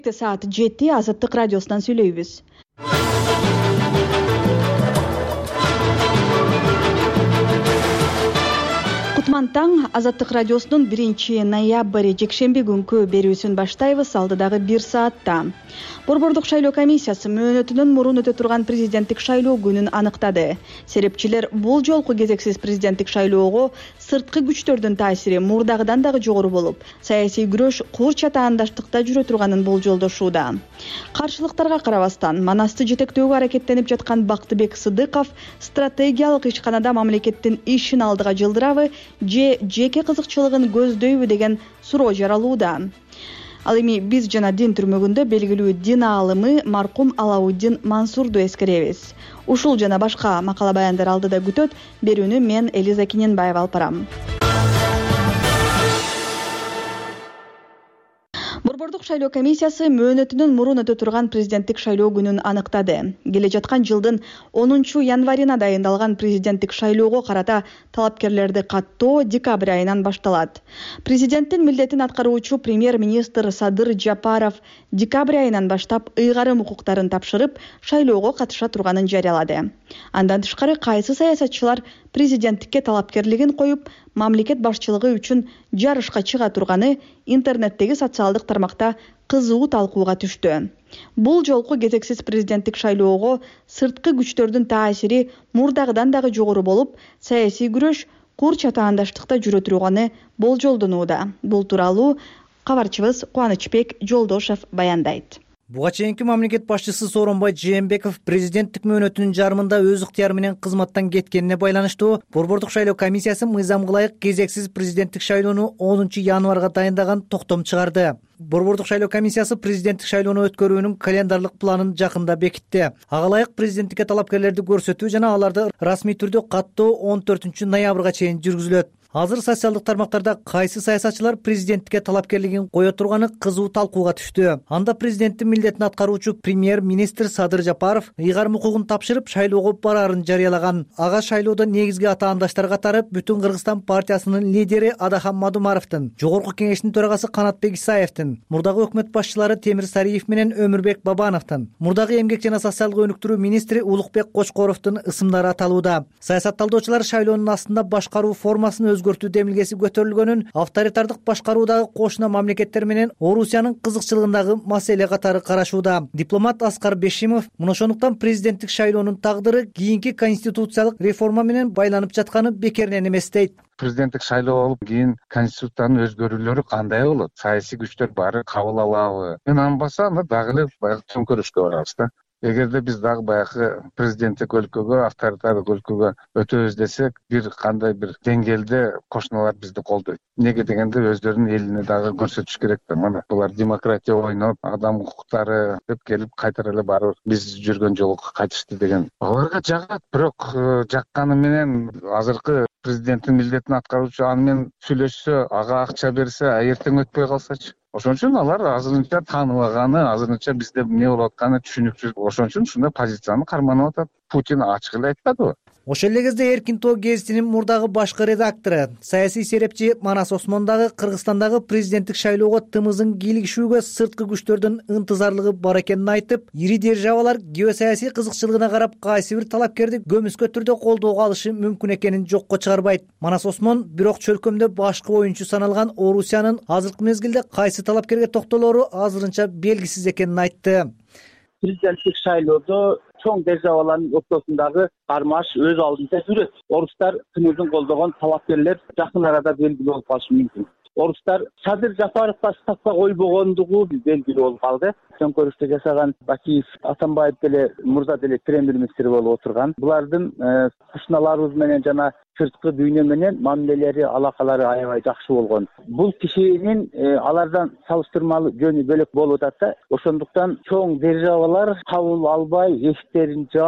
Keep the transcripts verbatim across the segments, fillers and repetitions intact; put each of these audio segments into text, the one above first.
Saat жети Азаттык радиосунан сүйлөйбүз. Кутман таң, Азаттык радиосунун биринчи ноябрь жекшемби күнкү берүүсүн баштайбыз. Алдыдагы бир саатта Борбордук шайлоо комиссиясы мөөнөтүнөн мурун өтө турган президенттик шайлоо күнүн аныктады. Серепчилер бул жолку кезексиз президенттик шайлоого сырткы күчтөрдүн таасири мурдагыдан дагы жогору болуп, саясий күрөш кур чатаандаштыкта жүрө турганын болжолдошууда. Каршылыктарга карабастан, Манасты жетектөөгө аракеттенип жаткан Бактыбек Сыдыков стратегиялык ишканада мамлекеттин ишин алдыга жылдырабы же жеке кызыкчылыгын көздөйбү деген суроо жаралууда. Ал эми биз жана дин түрмөгүндө белгилүү дин аалымы маркум Алауддин Мансурду эскеребиз. Ушул жана башка макала баяндар алдыда күтөт. Берүүнү мен Элиза Киненбаева алып барам. Борбордук шайлоо комиссиясы мөөнөтүнөн мурун өтө турган президенттик шайлоо күнүн аныктады. Келе жаткан жылдын онунчу январына дайындалган президенттик шайлоого карата талапкерлерди каттоо декабрь айынан башталат. Президенттин милдетин аткаруучу премьер-министр Садыр Жапаров декабрь айынан баштап ыйгарым укуктарын тапшырып, шайлоого катыша турганын жарыялады. Андан тышкары кайсы саясатчылар президенттикке талапкерлигин коюп, мамлекет башчылыгы үчүн жарышка чыга турганы интернеттеги социалдык тармакта кызуу талкууга түштү. Бул жолку кезексиз президенттик шайлоого сырткы күчтөрдүн таасири мурдагыдан дагы жогору болуп, саясий күрөш кур чатаандаштыкта жүрө турганы болжолдонууда. Бул тууралуу кабарчыбыз Кубанычбек Жолдошев баяндайт. Буга чейинки мамлекет башчысы Сооронбай Жээнбеков президенттик мөөнөтүнүн жарымында өз ыктыяры менен кызматтан кеткенине байланыштуу Борбордук шайлоо комиссиясы мыйзамга ылайык кезексиз президенттик шайлоону онунчу январга дайындаган токтом чыгарды. Борбордук шайлоо комиссиясы президенттик шайлоону өткөрүүнүн календарлык планын жакында бекитти. Ага ылайык президенттикке талапкерлерди көрсөтүү жана аларды расмий түрдө каттоо он төртүнчү ноябрга чейин жүргүзүлөт. Азыр социалдык тармактарда кайсы саясатчылар президенттикке талапкерлигин кое турганы кызуу талкууга түштү. Анда президенттин милдетин аткаруучу премьер-министр Садыр Жапаров ыйгарым укугун тапшырып, шайлоого бараарын жарыялаган. Ага шайлоодо негизги атаандаштар катары Бүтүн Кыргызстан партиясынын лидери Адахан Мадумаровдун, Жогорку кеңештин төрагасы Канатбек Исаевдин, мурдагы өкмөт башчылары Темир Сариев менен Өмүрбек Бабановдун, мурдагы эмгек жана социалдык өнүктүрүү министри Улукбек Кочкоровдун ысымдары аталууда. Саясатталдоочулар шайлоонун астында башкаруу формасын өзгөртүү демилгеси көтөрүлгөнүн, авторитардык башкаруудагы кошуна мамлекеттер менен Орусиянын кызыкчылыгындагы маселе катары карашууда. Дипломат Аскар Бешимов мына ошондуктан президенттик шайлоонун тагдыры кийинки конституциялык реформа менен байланып жатканы бекеринен эмес дейт. Президенттик шайлоо болуп кийин конституциянын өзгөрүүлөрү кандай болот? Саясий күчтөр баары кабыл алабы? Мен анбаса анда дагы эле баягы төңкөрүшкө барабыз да. Эгерде биз дагы баягы президенттик өлкөгө, авторитардык өлкөгө өтөбүз десек, бир кандай бир деңгээлде кошуналар бизди колдойт. Неге дегенде өздөрүнүн элине дагы көрсөтүш керек да. Мына булар демократия ойноп, адам укуктары деп келип кайтара эле барып биз жүргөн жолго кайтышты деген. Аларга жагат, бирок жакканы менен азыркы президенттин милдетин аткаруучу аны менен сүйлөшсө, ага акча берсе, а эртең өтпөй калсачы? Ошон үчүн алар азырынча тааныбаганы, азырынча бизде эмне болуп атканы түшүнүксүз. Ошон үчүн ушундай позицияны карманып атат. Путин ачык эле айтпадыбы? Ошол эле кезде Эркин Тоо гезитинин мурдагы башкы редактору, саясий серепчи Манас Осмон дагы Кыргызстандагы президенттик шайлоого тымызын кийлигишүүгө сырткы күчтөрдүн ынтызарлыгы бар экенин айтып, ири державалар геосаясий кызыкчылыгына карап кайсы бир талапкерди көмүскө түрдө колдоого алышы мүмкүн экенин жокко чыгарбайт. Манас Осмон бирок чөлкөмдө башкы оюнчу саналган Орусиянын азыркы мезгилде кайсы талапкерге токтолору азырынча белгисиз экенин айтты. Президенттик шайлоодо чоң державалардын ортосундагы кармаш өз алдынча жүрөт. Орустар тымызын колдогон талапкерлер жакын арада белгилүү болуп калышы мүмкүн. Орустар Садыр Жапаровго ставка койбогондугу белгилүү болуп калды. Төңкөрүштү жасаган Бакиев Атамбаев деле мурда деле премьер-министр болуп отурган. Булардын кушуналарыбыз менен жана сырткы дүйнө менен мамилелери, алакалары аябай жакшы болгон. Бул кишинин алардан салыштырмалуу жөнү бөлөк болуп атат да. Ошондуктан чоң державалар кабыл албай, эшиктерин жаап,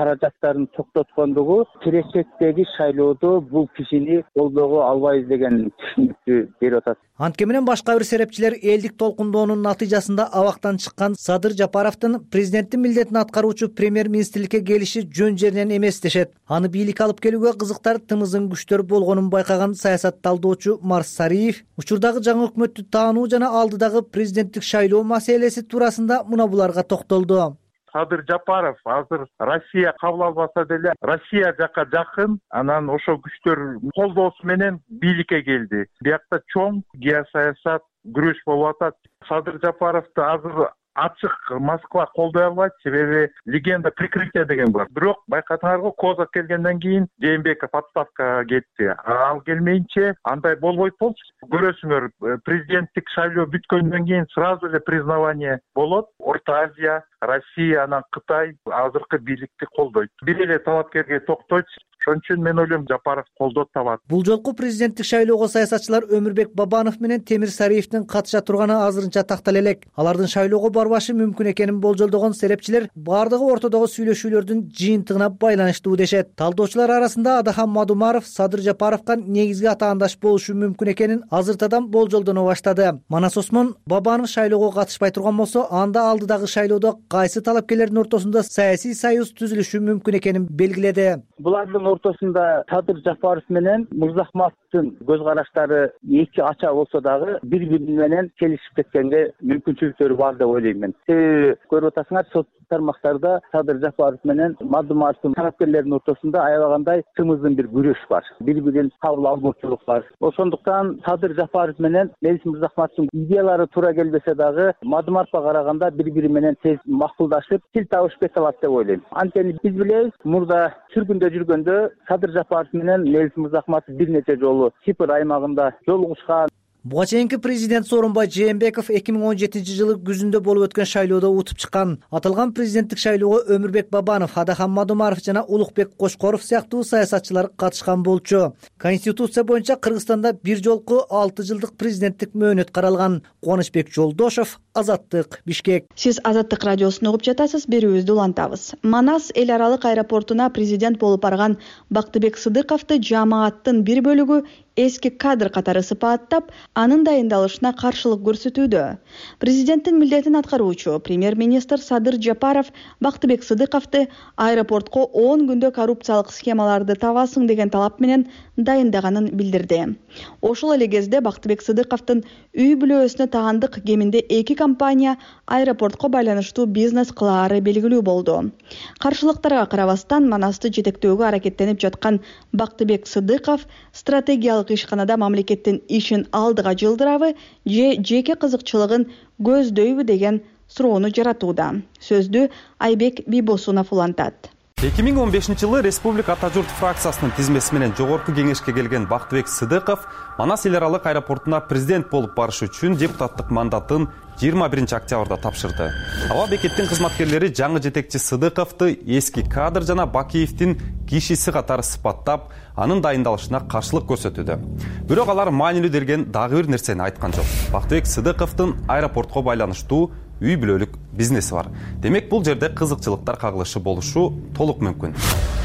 каражаттарын токтоткондугу келечектеги шайлоодо бул кишини колдого албайбыз деген түшүнүктү берип атат. Антке менен башка бир серепчилер элдик толкундоонун натыйжасында абактан чыккан Садыр Жапаровдун президенттин милдетин аткаруучу премьер-министрликке келиши жөн жеринен эмес дешет. Аны бийлик алып келүүгө кызыктар тымызын күчтөр болгонун байкаган саясат талдоочу Марс Сариев учурдагы жаңы өкмөттү таануу жана алдыдагы президенттик шайлоо маселеси туурасында мына буларга токтолду. Садыр Жапаров азыр Россия кабыл албаса деле Россия жака жакын, анан ошол күчтөр колдоосу менен бийликке келди. Биякта чоң геосаясат күрөш болуп атат. Садыр Жапаровду азыр ачык Москва колдой албайт, себеби легенда прикрытия деген бар. Бирок байкадыңарбы, Козак келгенден кийин Жээнбеков отставкага кетти. Ал келмейинче андай болбойт болчу. Көрөсүңөр, президенттик шайлоо бүткөндөн кийин сразу эле признавание болот. Орто Азия, Россия, анан Кытай азыркы бийликти колдойт. Бир эле талапкерге токтойт. Ошон үчүн мен ойлойм, Жапаров колдоо табат. Бул жолку президенттик шайлоого саясатчылар Өмүрбек Бабанов менен Темир Сариевдин катыша турганы азырынча тактала элек. Алардын шайлоого барбашы мүмкүн экенин болжолдогон серепчилер бардыгы ортодогу сүйлөшүүлөрдүн жыйынтыгына байланыштуу дешет. Талдоочулар арасында Адахан Мадумаров Садыр Жапаровго негизги атаандаш болушу мүмкүн экенин азыртадан болжолдоно баштады. Манас Осмон Бабанов шайлоого катышпай турган болсо, анда алдыдагы шайлоодо кайсы талапкерлердин ортосунда саясий союз түзүлүшү мүмкүн экенин белгиледи. Булардын ортосунда Садыр Жапаров менен Мырзахматовдун көз караштары эки ача болсо дагы бири-бири менен келишип кеткенге мүмкүнчүлүктөрү бар деп ойлойм мен. Себеби көрүп атасыңар, соц тармактарда Садыр Жапаров менен Мадумаровдун талапкерлердин ортосунда аябагандай тымыздын бир күрөш бар. Бири-бирин кабыл албоочулук бар. Ошондуктан Садыр Жапаров менен Мелис Мырзахматовдун идеялары туура келбесе дагы Мадумаровго караганда бири-бири менен тез макулдашып, тил табышып кете алат деп ойлойм. Анткени биз билебиз, мурда сүргүндө жүргөндө Садыр Жапаров менен Мелис Мырзахматов бир нече жолу Кипр аймагында жолугушкан. Буга чейинки президент Сооронбай Жээнбеков эки миң он жетинчи жылы күзүндө болуп өткөн шайлоодо утуп чыккан. Аталган президенттик шайлоого Өмүрбек Бабанов, Адахан Мадумаров жана Улукбек Кошкоров сыяктуу саясатчылар катышкан болчу. Конституция боюнча Кыргызстанда бир жолку алты жылдык президенттик мөөнөт каралган. Кубанычбек Жолдошов, Азаттык, Бишкек. Сиз Азаттык радиосун угуп жатасыз, берүүбүздү улантабыз. Манас эл аралык аэропортуна президент болуп барган Бактыбек Сыдыковду жамааттын бир бөлүгү эски кадр катары сыпааттап, анын дайындалышына каршылык көрсөтүүдө. Президенттин милдетин аткаруучу премьер-министр Садыр Жапаров Бактыбек Сыдыковду аэропортко он күндө коррупциялык схемаларды табасың деген талап менен дайындаганын билдирди. Ошол эле кезде Бактыбек Сыдыковдун үй бүлөсүнө тагандык кеминде эки компания аэропортко байланыштуу бизнес кылаары белгилүү болду. Каршылыктарга карабастан Манасты жетектөөгө аракеттенип жаткан Бактыбек Сыдыков стратегиялык ишканада мамлекеттин ишин алдыга жылдырабы же жеке кызыкчылыгын көздөйбү деген суроону жаратууда. Сөздү Айбек Бибосунов улантат. эки миң он бешинчи жылы Республика Ата журт фракциясынын тизмеси менен жогорку кеңешке келген Бактыбек Сыдыков Манас эл аралык аэропортуна президент болуп барыш үчүн депутаттык мандатын жыйырма биринчи октябрда тапшырды. Аба бекеттин кызматкерлери жаңы жетекчи Сыдыковду эски кадр жана Бакиевдин кишиси катары сыпаттап, анын дайындалышына каршылык көрсөтүүдө. Бирок алар маанилүү деген дагы бир нерсени айткан жок. Бактыбек Сыдыковдун аэропортко байланыштуу үй бүлөлүк бизнеси бар. Демек, бул жерде кызыкчылыктар кагылышы болушу толук мүмкүн.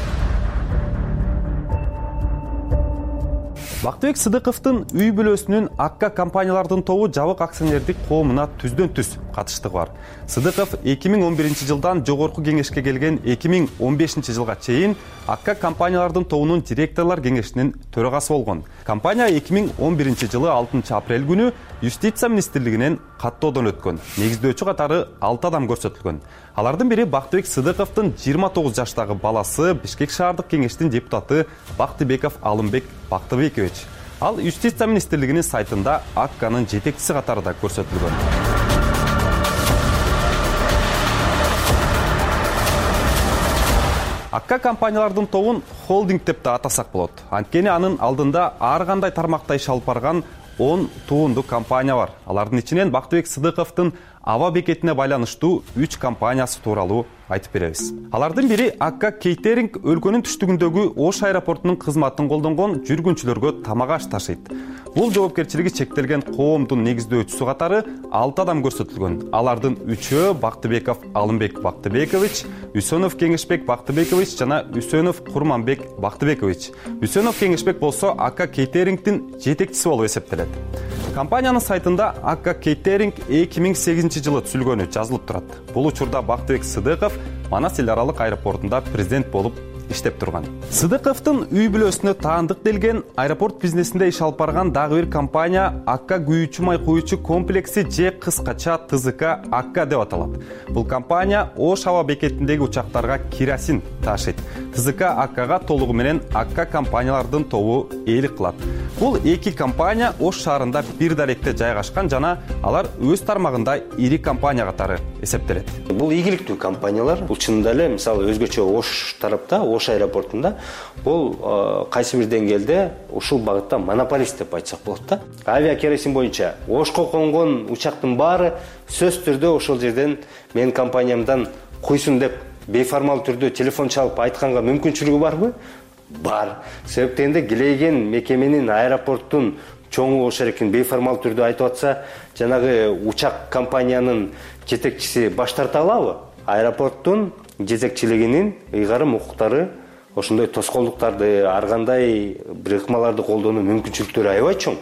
Бактыбек Сыдыковдун үй бүлөсүнүн Акка компаниялардын тобу жабык акционердик коомуна түздөн түз катыштыгы бар. Сыдыков эки миң он биринчи жылдан жогорку кеңешке келген эки миң он бешинчи жылга чейин Акка компаниялардын тобунун директорлор кеңешинин төрагасы болгон. Компания эки миң он биринчи жылы алтынчы апрель күнү Юстиция министрлигинен каттоодон өткөн. Негиздөөчү катары алты адам көрсөтүлгөн. Алардын бири Бактыбек Сыдыковдун жыйырма тогуз жаштагы баласы, Бишкек шаардык кеңештин депутаты Бактыбеков Алымбек Бактыбекович. Ал Юстиция министрлигинин сайтында Акканын жетекчиси катарында көрсөтүлгөн. Акка компаниялардын тобун холдинг деп да атасак болот. Анткени анын алдында ар кандай тармакта иш алып барган он туунду компания бар. Алардын ичинен Бактыбек Сыдыковдун аба бекетине байланыштуу үч компаниясы тууралуу айтып беребиз. Алардын бири Akka Catering өлкөнүн түштүгүндөгү Ош аэропортунун кызматын колдонгон жүргүнчүлөргө тамак аш ташыйт. Бул жоопкерчилиги чектелген коомдун негиздөөчүсү катары алты адам көрсөтүлгөн. Алардын үчөө Бактыбеков Алымбек Бактыбекович, Үсөнов Кеңешбек Бактыбекович жана Үсөнов Курманбек Бактыбекович. Үсөнов Кеңешбек болсо Akka Catering'дин жетекчиси болуп эсептелет. Компаниянын сайтында Akka Catering эки миң сегизинчи жылы түзүлгөнү жазылып турат. Бул учурда Бактыбек Сыдыков Манас эл аралык аэропортунда президент болуп иштеп турган. Сыдыковдун үй бүлөсүнө таандык делген аэропорт бизнесинде иш алып барган дагы бир компания Akka күйүүчү май куюучу комплекси же кыскача Т З К Akka деп аталат. Бул компания Ош аба бекетиндеги учактарга керосин ташыйт. Т З К Akkага толугу менен Akka компаниялардын тобу ээлик кылат. Бул эки компания Ош шаарында бир даректе жайгашкан жана алар өз тармагында ири компания катары эсептелет. Бул ийгиликтүү компаниялар. Бул чынында эле мисалы өзгөчө Ош тарапта, Ош аэропортунда бул кайсы бир деңгээлде ушул багытта монополист деп айтсак болот да. Авиа керосин боюнча Ошко конгон учактын баары сөз түрдө ошол жерден менин компаниямдан куйсун деп бейформал түрдө телефон чалып айтканга мүмкүнчүлүгү барбы? Бар. Себептен де килейген мекеменин аэропорттун чоңу болуш экен бейформал түрдө айтып атса, жанагы учак компаниянын жетекчиси баш тарта алабы? Аэропорттун жетекчилигинин ыйгарым укуктары ошондой тоскоолдуктарды, ар кандай бир ыкмаларды колдонуу мүмкүнчүлүктөрү аябай чоң.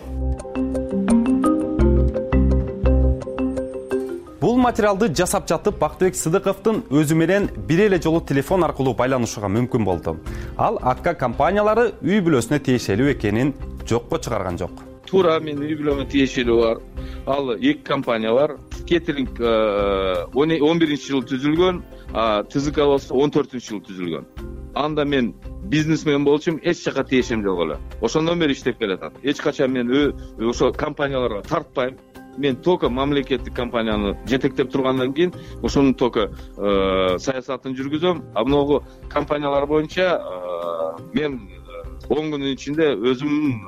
Бул материалды жасап жатып Бактыбек Сыдыковдун өзү менен бир эле жолу телефон аркылуу байланышууга мүмкүн болду. Ал Akka компаниялары үй бүлөсүнө тиешелүү экенин жокко чыгарган жок. Туура менин үй бүлөмө тиешелүү бар. Ал эки компания бар. Кетеринг он биринчи жылы түзүлгөн, Т З К болсо он төртүнчү жылы түзүлгөн. Анда мен бизнесмен болчумун, эч жака тиешем жок эле. Ошондон бери иштеп келатам. Эч качан мен ошо компанияларга тартпайм. Мен только мамлекеттик компанияны жетектеп тургандан кийин ошонун только саясатын жүргүзөм. А могу компаниялар боюнча мен он күнүн ичинде өзүмдүн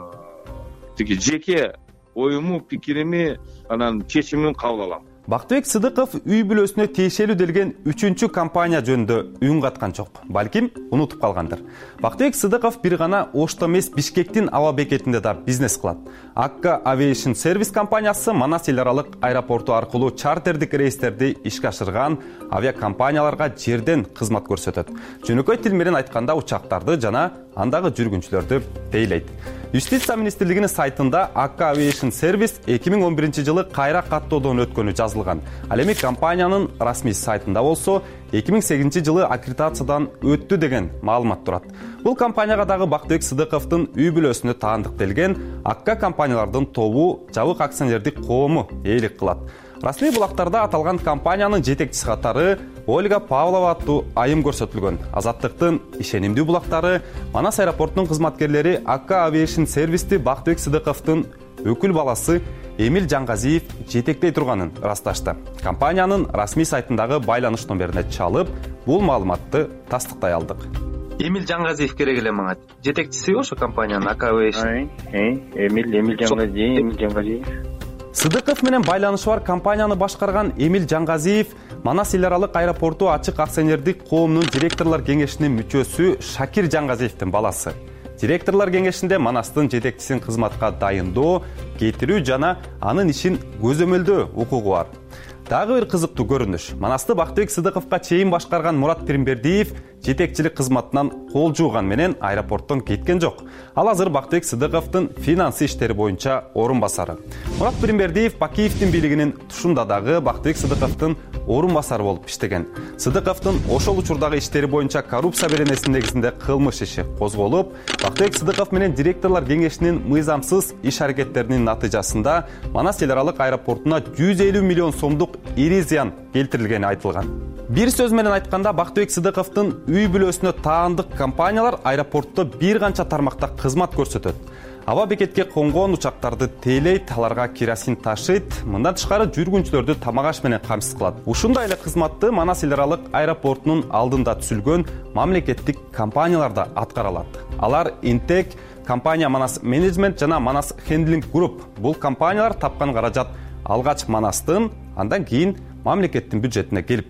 тиги жеке оюму, пикирими, анан чечимин кабыл алам. Бактыбек Сыдыков үй бүлөсүнө тиешелүү делген үчүнчү компания жөнүндө үн каткан жок. Балким унутуп калгандыр. Бактыбек Сыдыков бир гана Ошто эмес Бишкектин аба бекетинде да бизнес кылат. Akka Aviation Service компаниясы Манас эл аралык аэропорту аркылуу чартердик рейстерди ишке ашырган авиакомпанияларга жерден кызмат көрсөтөт. Жөнөкөй тил менен айтканда учактарды жана андагы жүргүнчүлөрдү тейлейт. Юстиция министрлигинин сайтында Akka Aviation Service эки миң он биринчи жылы кайра каттоодон өткөнү жазылган. Ал эми компаниянын расмий сайтында болсо эки миң сегизинчи жылы аккредитациядан өттү деген маалымат турат. Бул компанияга дагы Бактыбек Сыдыковдун үй бүлөсүнө таандык делген Akka компаниялардын тобу жабык акционердик коому ээлик кылат. Расмий булактарда аталган компаниянын жетекчиси катары Ольга Павлова аттуу айым көрсөтүлгөн. Азаттыктын ишенимдүү булактары Манас аэропортунун кызматкерлери Akka Aviation Service'ти Бактыбек Сыдыковдун өкүл баласы Эмил Жаңгазиев жетектей турганын ырасташты. Компаниянын расмий сайтындагы байланыш номерине чалып, бул маалыматты тастыктай алдык. Эмил Жаңгазиев керек эле мага. Жетекчиси ошо компаниянын Akka Aviation. Эмил Эмил Жаңгазиев, Эмил Жаңгазиев. Сыдыков менен байланышы бар компанияны башкарган Эмил Жаңгазиев Манас эл аралык аэропорту ачык акционердик коомунун директорлор кеңешинин мүчөсү Шакир Жаңгазиевдин баласы. Директорлор кеңешинде Манастын жетекчисин кызматка дайындоо, кетирүү жана анын ишин көзөмөлдөө укугу бар. Дагы бир кызыктуу көрүнүш. Манасты Бактыбек Сыдыковго чейин башкарган Мурат Пирмбердиев жетекчилик кызматынан кол жууган менен аэропорттон кеткен жок. Ал азыр Бактыбек Сыдыковдун финансы иштери боюнча орун басары. Мурат Пирмбердиев Бакиевдин бийлигинин тушунда дагы Бактыбек Сыдыковдун орун басары болуп иштеген. Сыдыковдун ошол учурдагы иштери боюнча коррупция беренесинин негизинде кылмыш иши козголуп, Бактыбек Сыдыков менен директорлор кеңешинин мыйзамсыз иш аракеттеринин натыйжасында Манас эл аралык аэропортуна жүз элүү миллион сомдук ири зыян келтирилгени айтылган. Бир сөз менен айтканда Бактыбек Сыдыковдун үй бүлөсүнө таандык компаниялар аэропортто бир канча тармакта кызмат көрсөтөт. Аба бекетке конгон учактарды тейлейт, аларга керосин ташыйт, мындан тышкары жүргүнчүлөрдү тамак аш менен камсыз кылат. Ушундай эле кызматты Манас эл аралык аэропортунун алдында түзүлгөн мамлекеттик компанияларда аткара алат. Алар Интек, компания Манас Менеджмент жана Манас Хендлинг Груп. Бул компаниялар тапкан каражат алгач Манастын, андан кийин мамлекеттин бюджетине келип түшөт.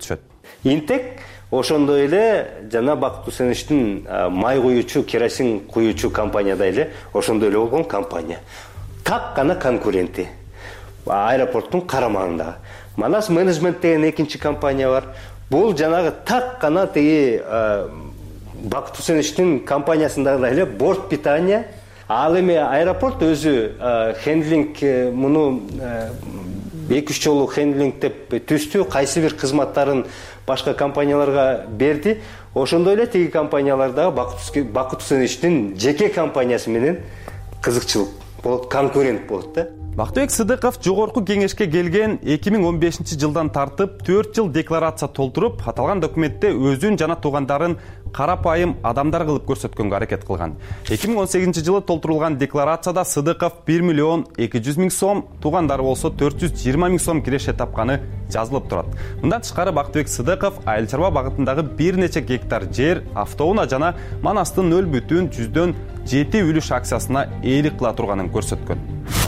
Интек ошондой эле жана Бакыт Усеновичтин май куючу, керосин куючу компанияда эле ошондой эле болгон компания. Так гана конкуренти. Аэропорттун карамагындагы. Манас менеджмент деген экинчи компания бар. Бул жанагы так гана тиги Бакыт Усеновичтин компаниясындагы эле борт питания. Ал эми аэропорт өзү хендлинг муну эки үч жолу хендлингдеп түздү, кайсы бир кызматтарын башка компанияларга берди. Ошондой эле тиги компанияларда Бакыт Усеновичтин жеке компаниясы менен кызыкчылык болот, конкурент болот да. Бактыбек Сыдыков жогорку кеңешке келген эки миң он бешинчи жылдан тартып төрт жыл декларация толтуруп, аталган документте өзүн жана туугандарын карапайым адамдар кылып көрсөткөнгө аракет кылган. эки миң он сегизинчи жылы толтурулган декларацияда Сыдыков бир миллион эки жүз миң сом, туугандары болсо төрт жүз жыйырма миң сом киреше тапканы жазылып турат. Мындан тышкары Бактыбек Сыдыков айыл чарба багытындагы бир нече гектар жер, автоунаа жана Манастын нөл бүтүн жүздөн жети үлүш акциясына ээлик кыла турганын көрсөткөн.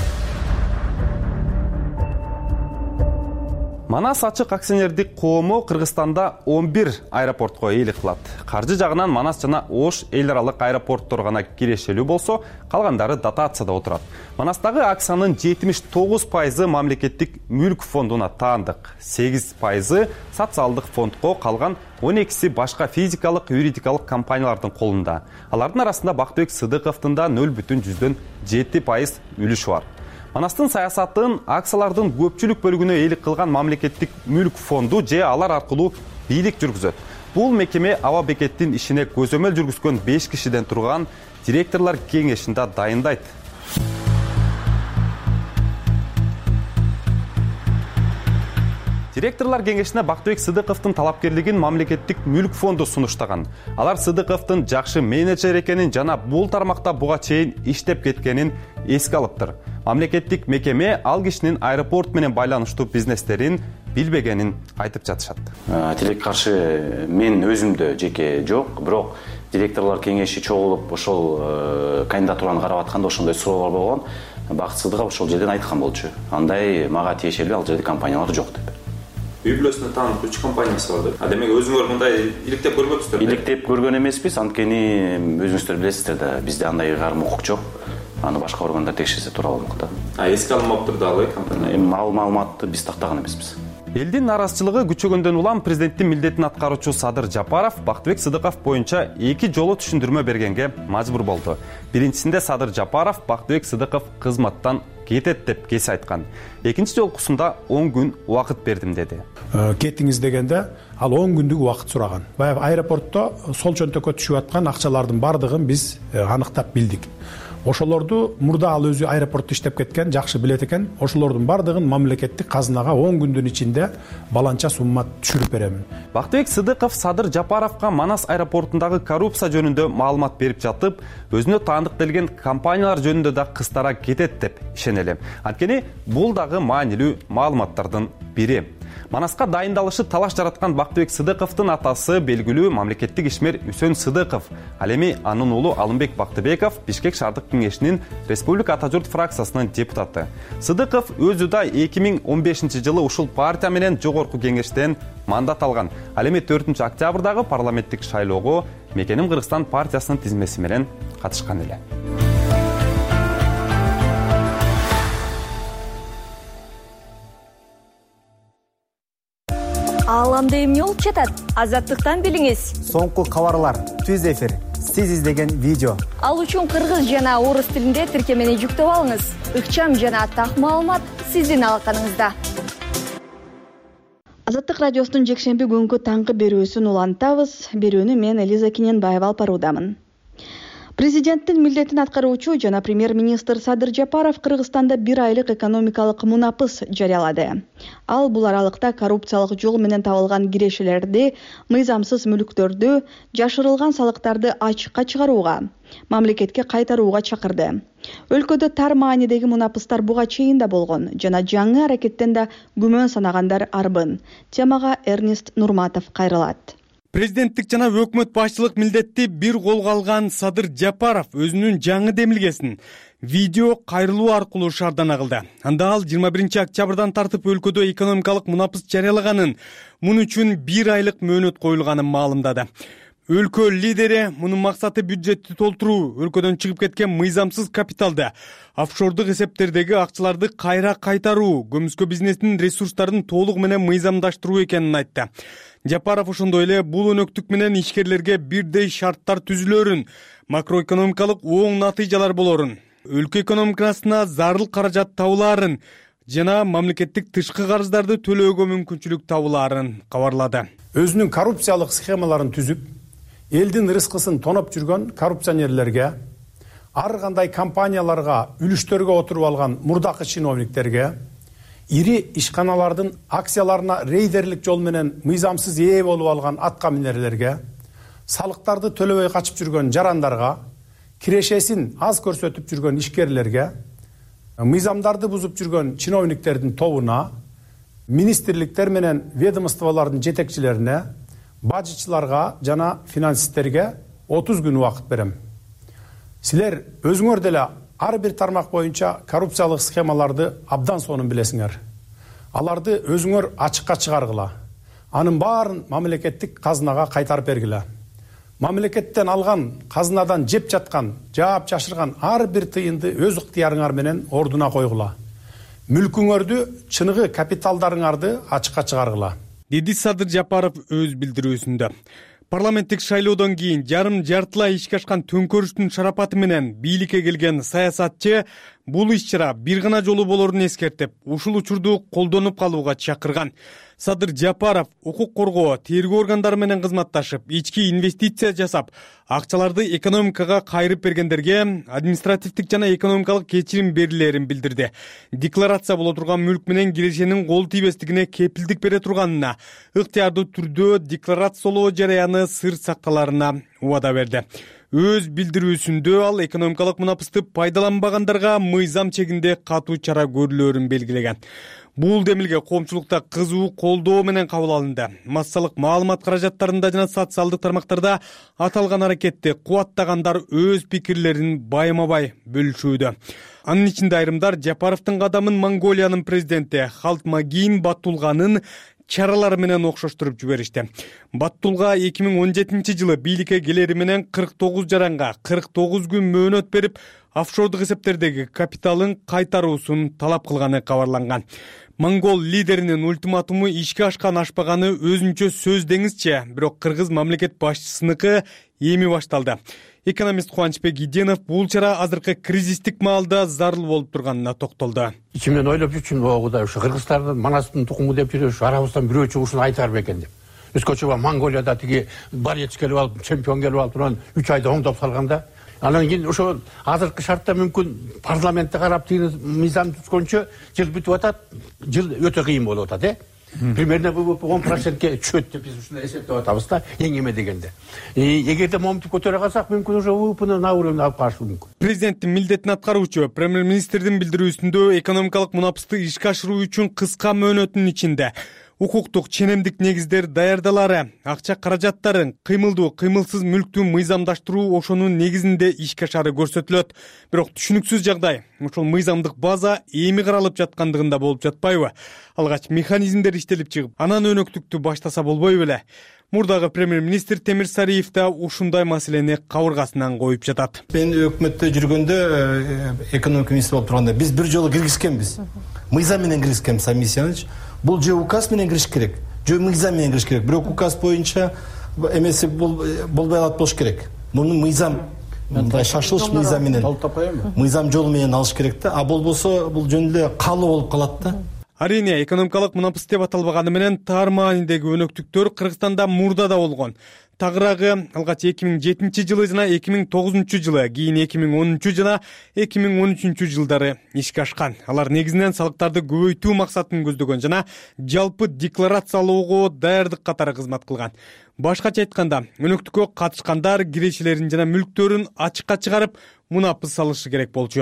Манас ачык акционердик коому Кыргызстанда он бир аэропортко ээлик кылат. Каржы жагынан Манас жана Ош эл аралык аэропорттор гана кирешелүү болсо, калгандары дотацияда отурат. Манастагы акциянын жетимиш тогуз пайызы мамлекеттик мүлк фондуна таандык, сегиз пайызы социалдык фондко, калган он экиси башка физикалык, юридикалык компаниялардын колунда. Алардын арасында Бактыбек Сыдыковдун да нөл бүтүн жүздөн жети пайыз үлүшү бар. Манастын саясатын акциялардын көпчүлүк бөлүгүнө ээлик кылган мамлекеттик мүлк фонду же алар аркылуу бийлик жүргүзөт. Бул мекеме аба бекеттин ишине көзөмөл жүргүзгөн беш кишиден турган директорлор кеңешинде дайындайт. Директорлар кеңешине Бактыбек Сыдыковдун талапкерлигин мамлекеттик мүлк фонду сунуштаган. Алар Сыдыковдун жакшы менеджер экенин жана бул тармакта буга чейин иштеп кеткенин эске алыптыр. Мамлекеттик мекеме ал кишинин аэропорт менен байланыштуу бизнестерин билбегенин айтып жатышат. Тилекке каршы мен өзүмдө жеке жок, бирок директорлор кеңеши чогулуп ошол кандидатураны карап атканда ошондой суроолор болгон. Бакыт Сыдыков ошол жерден айткан болчу. Андай мага тиешелүү ал жерде компаниялар жок деп. Үй бүлөсүнө таанып үч компаниясы бар деп. Демек өзүңөр мындай иликтеп көрбөпсүздөр. Иликтеп көргөн эмеспиз, анткени өзүңүздөр билесиздер да, бизде андай ыйгарым укук жок. Аны башка органдар текшерсе туура болмок да. А эске алынмаптыр дагы компания. Эми ал маалыматты биз тактаган эмеспиз. Элдин наразычылыгы күчөгөндөн улам президенттин милдетин аткаруучу Садыр Жапаров Бактыбек Сыдыков боюнча эки жолу түшүндүрмө бергенге мажбур болду. Биринчисинде Садыр Жапаров Бактыбек Сыдыков кызматтан кетет деп кесе айткан. Экинчи жолкусунда он күн убакыт бердим деди. Кетиңиз дегенде ал он күндүк убакыт сураган. Баягы аэропортто сол чөнтөккө түшүп аткан акчалардын бардыгын биз аныктап билдик. Ошолорду мурда ал өзү аэропортто иштеп кеткен, жакшы билет экен. Ошолордун бардыгын мамлекеттик казынага он күндүн ичинде баланча сумма түшүрүп беремин. Бактыбек Сыдыков Садыр Жапаровго Манас аэропортундагы коррупция жөнүндө маалымат берип жатып, өзүнө таандык делген компаниялар жөнүндө да кыстара кетет деп ишенелем. Анткени бул дагы маанилүү маалыматтардын бири. Манаска дайындалышы талаш жараткан Бактыбек Сыдыковдун атасы белгилүү мамлекеттик ишмер Үсөн Сыдыков. Ал эми анын уулу Алымбек Бактыбеков Бишкек шаардык кеңешинин Республика Ата журт фракциясынын депутаты. Сыдыков өзү да эки миң он бешинчи жылы ушул партия менен жогорку кеңештен мандат алган. Ал эми төртүнчү октябрдагы парламенттик шайлоого Мекеним Кыргызстан партиясынын тизмеси менен катышкан эле. Ааламда эмне болуп жатат? Азаттыктан билиңиз. Соңку кабарлар, түз эфир, сиз издеген видео. Ал үчүн кыргыз жана орус тилинде тиркемени жүктөп алыңыз. Ыкчам жана так маалымат сиздин алаканыңызда. Азаттык радиосунун жекшемби күнгү таңкы берүүсүн улантабыз. Берүүнү мен Элиза Кененбаева алып баруудамын. Президенттин милдетин аткаруучу жана премьер-министр Садыр Жапаров Кыргызстанда бир айлык экономикалык мунапыс жарыялады. Ал бул аралыкта коррупциялык жол менен табылган кирешелерди, мыйзамсыз мүлктөрдү, жашырылган салыктарды ачыкка чыгарууга, мамлекетке кайтарууга чакырды. Өлкөдө тар маанидеги мунапыстар буга чейин да болгон жана жаңы аракеттен да күмөн санагандар арбын. Темага Эрнест Нурматов кайрылат. Президенттик жана өкмөт башчылык милдетти бир колго алган Садыр Жапаров өзүнүн жаңы демилгесин Видео кайрылуу аркылуу шаардана кылды. Анда ал жыйырма биринчи октябрдан тартып өлкөдө экономикалык мунапыс жарыялаганын, муну үчүн бир айлык мөөнөт коюлганын маалымдады. Өлкө лидери мунун максаты бюджетти толтуруу, өлкөдөн чыгып кеткен мыйзамсыз капиталды, офшордук эсептердеги акчаларды кайра кайтаруу, көмүскө бизнестин ресурстарын толук менен мыйзамдаштыруу экенин айтты. Жапаров ошондой эле бул өнөктүк менен ишкерлерге бирдей шарттар түзүлөрүн, макроэкономикалык оң натыйжалар болорун, өлкө экономикасына зарыл каражат табылаарын жана мамлекеттик тышкы карыздарды төлөөгө мүмкүнчүлүк табылаарын кабарлады. Өзүнүн коррупциялык схемаларын түзүп, элдин рызкысын тоноп жүргөн коррупционерлерге, ар кандай компанияларга, үлүштөргө отуруп алган мурдакы чиновниктерге, ири ишканалардын акцияларына рейдерлик жол менен мыйзамсыз ээ болуп алган атка минерлерге, салыктарды төлөбөй качып жүргөн жарандарга, кирешесин аз көрсөтүп жүргөн ишкерлерге, мыйзамдарды бузуп жүргөн чиновниктердин тобуна, министрликтер менен ведомстволордун жетекчилерине, бажычыларга жана финансисттерге отуз күн убакыт берем. Силер өзүңөр деле ар бир тармак боюнча коррупциялык схемаларды абдан сонун билесиңер. Аларды өзүңөр ачыкка чыгаргыла. Анын баарын мамлекеттик казынага кайтарып бергиле. Мамлекеттен алган, казынадан жеп жаткан, жаап жашырган ар бир тыйынды өз ыктыярыңар менен ордуна койгула. Мүлкүңөрдү, чыныгы капиталдарыңарды ачыкка чыгаргыла, деди Садыр Жапаров өз билдирүүсүндө. Парламенттик шайлоодон кийин жарым жартылай ишке ашкан төңкөрүштүн шарапаты менен бийликке келген саясатчы бул иш-чара бир гана жолу болорун эскертип, ушул учурду колдонуп калууга чакырган. Садыр Жапаров укук коргоо, тергөө органдары менен кызматташып, ички инвестиция жасап, акчаларды экономикага кайрып бергендерге административдик жана экономикалык кечирим берилерин билдирди. Декларация боло турган мүлк менен кирешенин кол тийбестигине кепилдик бере турганына, ыктыярдуу түрдө декларациялоо жараяны сыр сакталарына убада берди. Өз билдирүүсүндө ал экономикалык мунапысты пайдаланбагандарга мыйзам чегинде катуу чара көрүлөрүн белгилеген. Бул демилге коомчулукта кызуу колдоо менен кабыл алынды. Массалык маалымат каражаттарында жана социалдык тармактарда аталган аракетти кубаттагандар өз пикирлерин байма-бай бөлүшүүдө. Анын ичинде айрымдар Жапаровдун кадамын Монголиянын президенти Халтмагин Баттулганын чаралары менен окшоштуруп жиберишти. Баттулга эки миң он жетинчи жылы бийликке келери менен кырк тогуз жаранга кырк тогуз күн мөөнөт берип, офшордук эсептердеги капиталын кайтаруусун талап кылганы кабарланган. Монгол лидеринин ультиматуму ишке ашкан ашпаганы өзүнчө сөз деңизче, бирок кыргыз мамлекет башчысыныкы эми башталды. Экономист Кубанычбек Иденов бул чара азыркы кризистик маалда зарыл болуп турганына токтолду. Ичимден ойлоп жүрчүмүн, оода ушу кыргыздардын манастын тукуму деп жүрүп, ушу арабыздан бирөө чыгышын айтар бекен деп. Өзгөчө Монголияда тиги борец келип алып, чемпион келип алып турган үч айда оңдоп салганда, анан кийин ошо азыркы шартта мүмкүн парламентте карап тиги мыйзам түзгөнчө жыл бүтүп атат, жыл өтө кыйын болуп атат, э? Примерно он процентке түшөт деп биз ушундай эсептеп атабыз да, эң эме дегенде. Эгерде моментип көтөрө калсак, мүмкүн уже УПны на уровень алып калышы мүмкүн. Президенттин милдетин аткаруучу премьер-министрдин билдирүүсүндө экономикалык мунапысты ишке ашыруу үчүн кыска мөөнөттүн ичинде укуктук ченемдик негиздер даярдалары, акча каражаттарын, кыймылдуу, кыймылсыз мүлктү мыйзамдаштыруу ошонун негизинде ишке ашары көрсөтүлөт. Бирок түшүнүксүз жагдай, ошол мыйзамдык база эми каралып жаткандыгында болуп жатпайбы? Алгач механизмдер иштелип чыгып, анан өнөктүктү баштаса болбойбу беле? Мурдагы премьер-министр Темир Сариев да ушундай маселени кабыргасынан коюп жатат. Мен өкмөттө жүргөндө, экономика министри болуп турганда, биз бир жолу киргизкенбиз. Мыйзам менен киргизкенбиз, Амисияныч. Бул же указ менен кириш керек, же мыйзам менен кириш керек. Бирок указ боюнча эмеси болбой алат болуш керек. Муну мыйзам, мындай шашылыш мыйзам менен, мыйзам жолу менен алыш керек да. А болбосо бул жөн эле калуу болуп калат да. Арине, экономикалык мунапыс деп аталбаганы менен таар маанидеги өнөктүктөр Кыргызстанда мурда да болгон. Тагыраагы алгач эки миң жетинчи жылы жана эки миң тогузунчу жылы, кийин эки миң онунчу жана эки миң он үчүнчү жылдары ишке ашкан. Алар негизинен салыктарды көбөйтүү максатын көздөгөн жана жалпы декларациялоого даярдык катары кызмат кылган. Башкача айтканда, өнөктүккө катышкандар кирешелерин жана мүлктөрүн ачыкка чыгарып, мунапыс салышы керек болчу.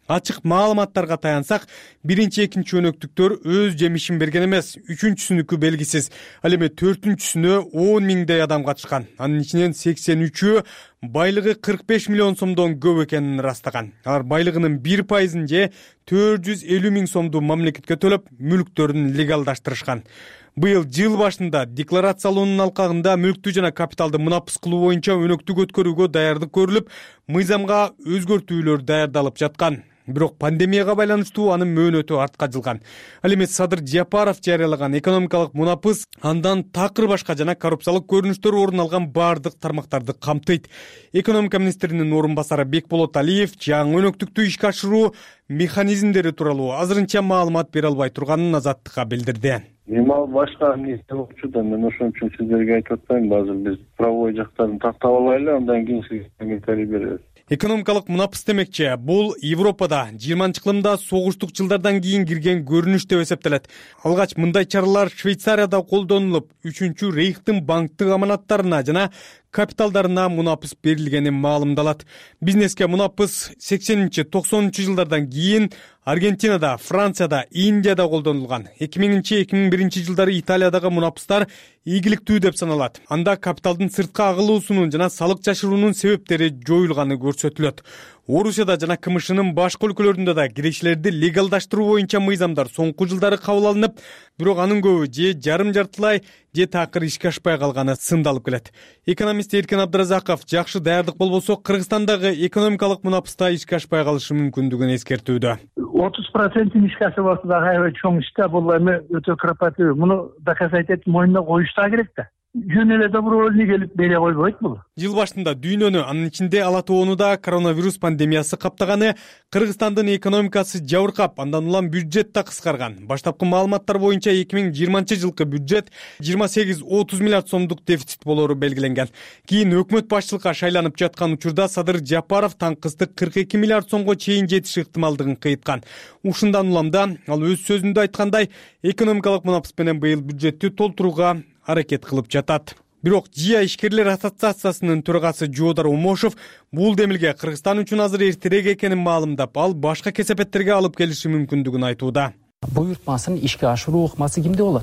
Ачык маалыматтарга таянсак, биринчи экинчи өнөктүктөр өз жемишин берген эмес, үчүнчүсүнүкү белгисиз. Ал эми төртүнчүсүнө он миңдей адам катышкан. Анын ичинен сексен үчөө байлыгы кырк беш миллион сомдон көп экенин ырастаган. Алар байлыгынын бир пайызын же төрт жүз элүү миң сомду мамлекетке төлөп, мүлктөрүн легалдаштырышкан. Быйыл жыл башында декларациялоонун алкагында мүлктү жана капиталды мунапыс кылуу боюнча өнөктүк өткөрүүгө даярдык көрүлүп, мыйзамга өзгөртүүлөр даярдалып жаткан. Бирок пандемияга байланыштуу анын мөөнөтү артка жылган. Ал эми Садыр Жапаров жарыялаган экономикалык мунапыс андан такыр башка жана коррупциялык көрүнүштөр орун алган бардык тармактарды камтыйт. Экономика министринин орун басары Бекболот Алиев жаңы өнөктүктү ишке ашыруу механизмдери тууралуу азырынча маалымат бере албай турганын Азаттыкка билдирди. Эми ал башка амнистия болчу да, мен ошон үчүн сиздерге айтып атпайм. Азыр биз правовой жактарын тактап алайлы, андан кийин сизге комментарий беребиз. Экономикалык мунапыс демекчи, бул Европада жыйырманчы кылымда согуштук жылдардан кийин кирген көрүнүш деп эсептелет. Алгач мындай чаралар Швейцарияда колдонулуп, үчүнчү рейхтин банктык аманаттарына жана капиталдарына мунапыс берилгени маалымдалат. Бизнеске мунапыс сексенинчи токсонунчу жылдардан кийин Аргентинада, Францияда, Индияда колдонулган. эки миңинчи эки миң биринчи жылдары Италиядагы мунапыстар ийгиликтүү деп саналат. Анда капиталдын сыртка агылуусунун жана салык жашыруунун себептери жоюлганы көрсөтүлөт. Орусияда жана КМШнын башка өлкөлөрүндө да кирешилерди легалдаштыруу боюнча мыйзамдар соңку жылдары кабыл алынып, бирок анын көбү же жарым жартылай, же такыр ишке ашпай калганы сындалып келет. Экономист Эркен Абдыразаков жакшы даярдык болбосо Кыргызстандагы экономикалык мунапыста ишке ашпай калышы мүмкүндүгүн эскертүүдө. отуз процентин ишке ашырбасы дагы аябай чоң иш да, бул эми өтө кропотливый. Муну доказать этип мойнуна коюш да керек да. Жөн эле добровольный келип бере койбойт бул. Жыл башында дүйнөнү, анын ичинде Ала Тоону да коронавирус пандемиясы каптаганы, Кыргызстандын экономикасы жабыркап, андан улам бюджет да кыскарган. Баштапкы маалыматтар боюнча эки миң жыйырманчы жылкы бюджет жыйырма сегиз отуз миллиард сомдук дефицит болору белгиленген. Кийин өкмөт башчылыкка шайланып жаткан учурда Садыр Жапаров таңкысты кырк эки миллиард сомго чейин жетиш ыктымалдыгын кыйткан. Ушундан уламда ал өз сөзүндө айткандай, экономикалык мунапыс менен быйыл бюджетти толтурууга аракет кылып жатат. Бирок ЖИА ишкерлер ассоциациясынын төрагасы Жоодар Омошов бул демилге Кыргызстан үчүн азыр эртерээк экенин маалымдап, ал башка кесепеттерге алып келиши мүмкүндүгүн айтууда. Буйртмасын ишке ашыруу ыкмасы кимде болот?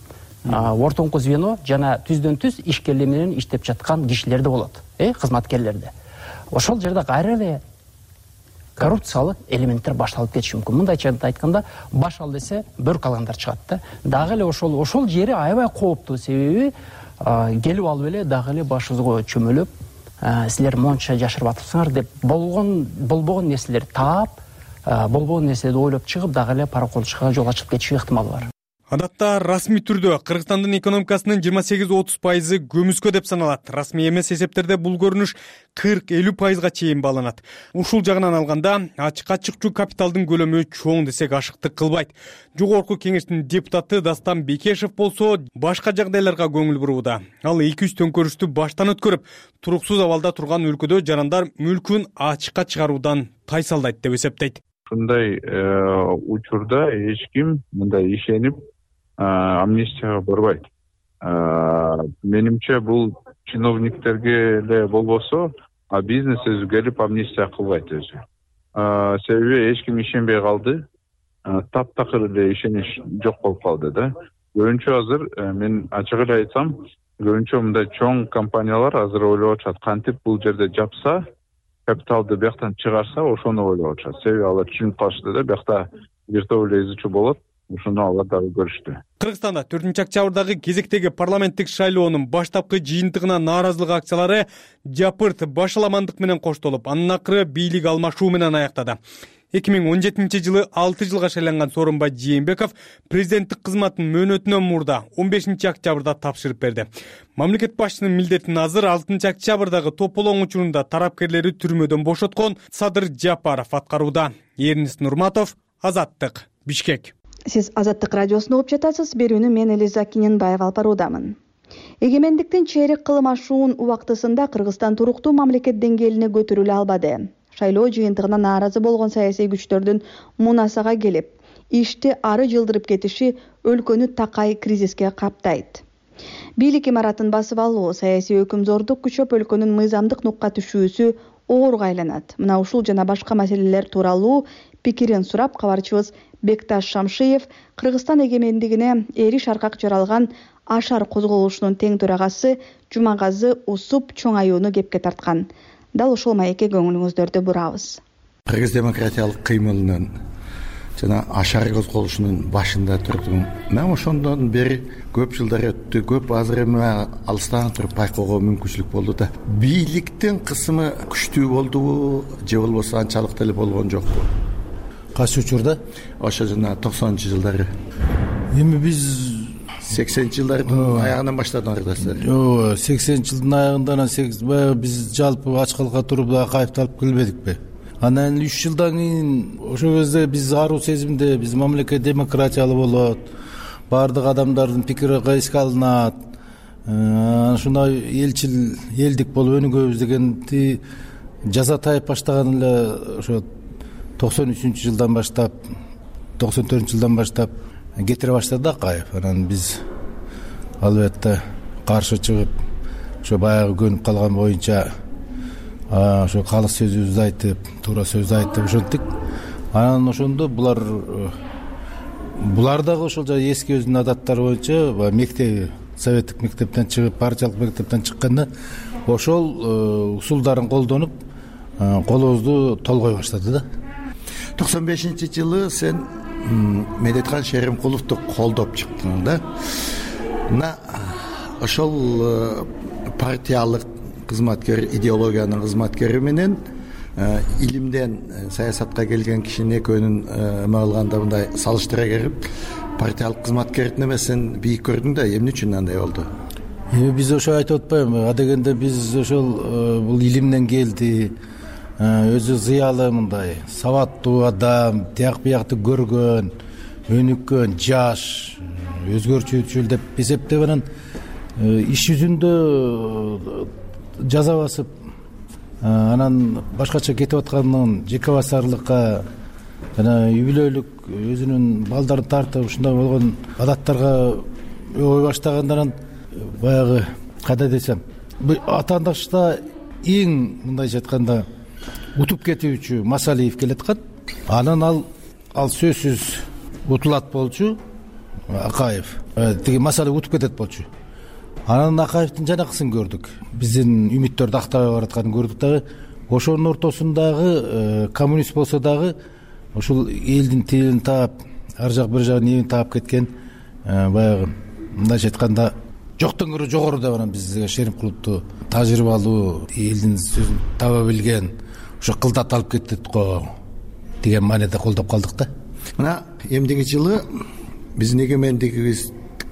Ортоңку звено жана түздөн түз ишкерлер менен иштеп жаткан кишилерде болот, э, кызматкерлерде. Ошол жерде кайра эле коррупциялык элементтер башталып кетиши мүмкүн. Мындайча айтканда, баш ал десе бөр калгандар чыгат да. Дагы эле ошол ошол жери аябай кооптуу, себеби келип алып эле дагы эле башыбызга чөмөлөп, силер монча жашырып атыпсыңар деп болгон болбогон нерселерди таап, болбогон нерселерди ойлоп чыгып, дагы эле параколчуга жол ачып кетиши ыктымалы бар. Адатта расмий түрдө Кыргызстандын экономикасынын жыйырма сегиз отуз пайызы көмүскө деп саналат. Расмий эмес эсептерде бул көрүнүш кырк элүү пайызга чейин бааланат. Ушул жагынан алганда, ачык-ачыкчу капиталдын көлөмү чоң десек ашыктык кылбайт. Жогорку кеңештин депутаты Дастан Бекешев болсо башка жагдайларга көңүл бурууда. Ал эки үч төңкөрүштү баштан өткөрүп, туруксуз абалда турган өлкөдө жарандар мүлкүн ачыкка чыгаруудан тайсалдайт деп эсептейт. Ушундай учурда эч ким мындай ишенип амнистияга барбайт. Менимче бул чиновниктерге эле болбосо, а бизнес өзү келип амнистия кылбайт өзү. Себеби эч ким ишенбей калды. Таптакыр эле ишенич жок болуп калды да. Көбүнчө азыр мен ачык эле айтсам, көбүнчө мындай чоң компаниялар азыр ойлоп атышат, кантип бул жерде жапса, капиталды бияктан чыгарса, ошону ойлоп атышат. Себеби алар түшүнүп калышты да, биякта виртуалдуу изучу болот. Ушуну алар дагы көрүштү. Кыргызстанда төртүнчү октябрдагы кезектеги парламенттик шайлоонун баштапкы жыйынтыгына нааразылык акциялары жапырт башаламандык менен коштолуп, анын акыры бийлик алмашуу менен аяктады. эки миң он жетинчи жылы алты жылга шайланган Сооронбай Жээнбеков президенттик кызматын мөөнөтүнөн мурда он бешинчи октябрда тапшырып берди. Мамлекет башчынын милдетин азыр алтынчы октябрдагы тополоң учурунда тарапкерлери түрмөдөн бошоткон Садыр Жапаров аткарууда. Эрнис Нурматов, Азаттык, Бишкек. Сиз Азаттык радиосуну угуп жатасыз. Берүүнү мен Элиза Киненбаева алып баруудамын. Эгемендиктин чейрек кылым ашуун убактысында Кыргызстан туруктуу мамлекет деңгээлине көтөрүлө албады. Шайлоо жыйынтыгына нааразы болгон саясий күчтөрдүн мунасага келип, ишти ары жылдырып кетиши өлкөнү такай кризиске каптайт. Бийлик имаратын басып алуу, саясий өкүмзордук күчөп өлкөнүн мыйзамдык нукка түшүүсү ооруга айланат. Мына ушул жана башка маселелер тууралуу пикирин сурап, кабарчыбыз Бекташ Шамшиев Кыргызстан эгемендигине эри шаркак жаралган Ашар козголушунун тең төрагасы Жумагазы Усуп чоң аюуну кепке тарткан. Дал ушул маекке көңүлүңүздөрдү бурабыз. Кыргыз демократиялык кыймылынын жана Ашар козголушунун башында турдум. Мен ошондон бери көп жылдар өттү, көп азыр эми алыстан туруп байкоого мүмкүнчүлүк болду да. Бийликтин кысымы күчтүү болдубу же болбосо анчалык деле болгон жокпу? Кайсы учурда? Ошо жана токсонунчу жылдары. Эми биз сексенинчи жылдардын аягынан баштадыңар. Ооба, сексенинчи жылдын аягынан биз жалпы ачкалга туруп Акаевди алып келбедикпи? Анан үч жылдан кийин ошол кезде биз аруу сезимде, биз мамлекет демократиялуу болот, баардык адамдардын пикири эске алынат, ушундай элчил элдик болуп өнүгөбүз дегенди жаза тайып баштаган эле ошо токсон үчүнчү жылдан баштап, токсон төртүнчү жылдан баштап кетире баштады Акаев. Анан биз албетте каршы чыгып, ошо баягы көнүп калган боюнча ошо калыс сөзүбүздү айтып, туура сөз айтып ошонттук. Анан ошондо булар булар дагы ошол эски өзүнүн адаттары боюнча мектеп, советтик мектептен чыгып, партиялык мектептен чыкканда ошол усулдарын колдонуп, колубузду толгой баштады да. токсон бешинчи жылы сен Медеткан Шеримкуловду колдоп чыктың да. Мына ошол партиялык кызматкер, идеологиянын кызматкери менен илимден саясатка келген кишинин экөөнүн эме алганда мындай салыштыра келип, партиялык кызматкердин эмесин бийик көрдүң да, эмне үчүн андай болду? Эми биз ошо айтып атпаймынбы? Адегенде биз ошол бул илимден келди, өзү зыялы мындай сабаттуу адам, тияк биякты көргөн, өнүккөн, жаш, өзгөрчүчүл деп эсептеп, анан иш жүзүндө жаза басып, анан башкача кетип атканын жеке басарлыкка жана үй бүлөлүк өзүнүн балдарын тартып ушундай болгон адаттарга ой баштагандан баягы кандай десем, атаандашта эң мындайча айтканда утуп кетүүчү Масалиев келаткан. Анан ал ал сөзсүз утулат болчу Акаев. Тиги Масалиев утуп кетет болчу. Анан Акаевдин жанакысын көрдүк. Биздин үмүттөрдү актабай баратканын көрдүк дагы. Ошонун ортосундагы коммунист болсо дагы ошол элдин тилин таап, ар жак бир жагын эмин таап кеткен баягы мындайча айтканда жоктон көрө жогору деп анан биз Шеримкуловду тажрыйбалуу, элдин сөзүн таба билген, ошо кылдат алып кетет го деген маанайда колдоп калдык да. Мына эмдиги жылы биздин эгемендигибизге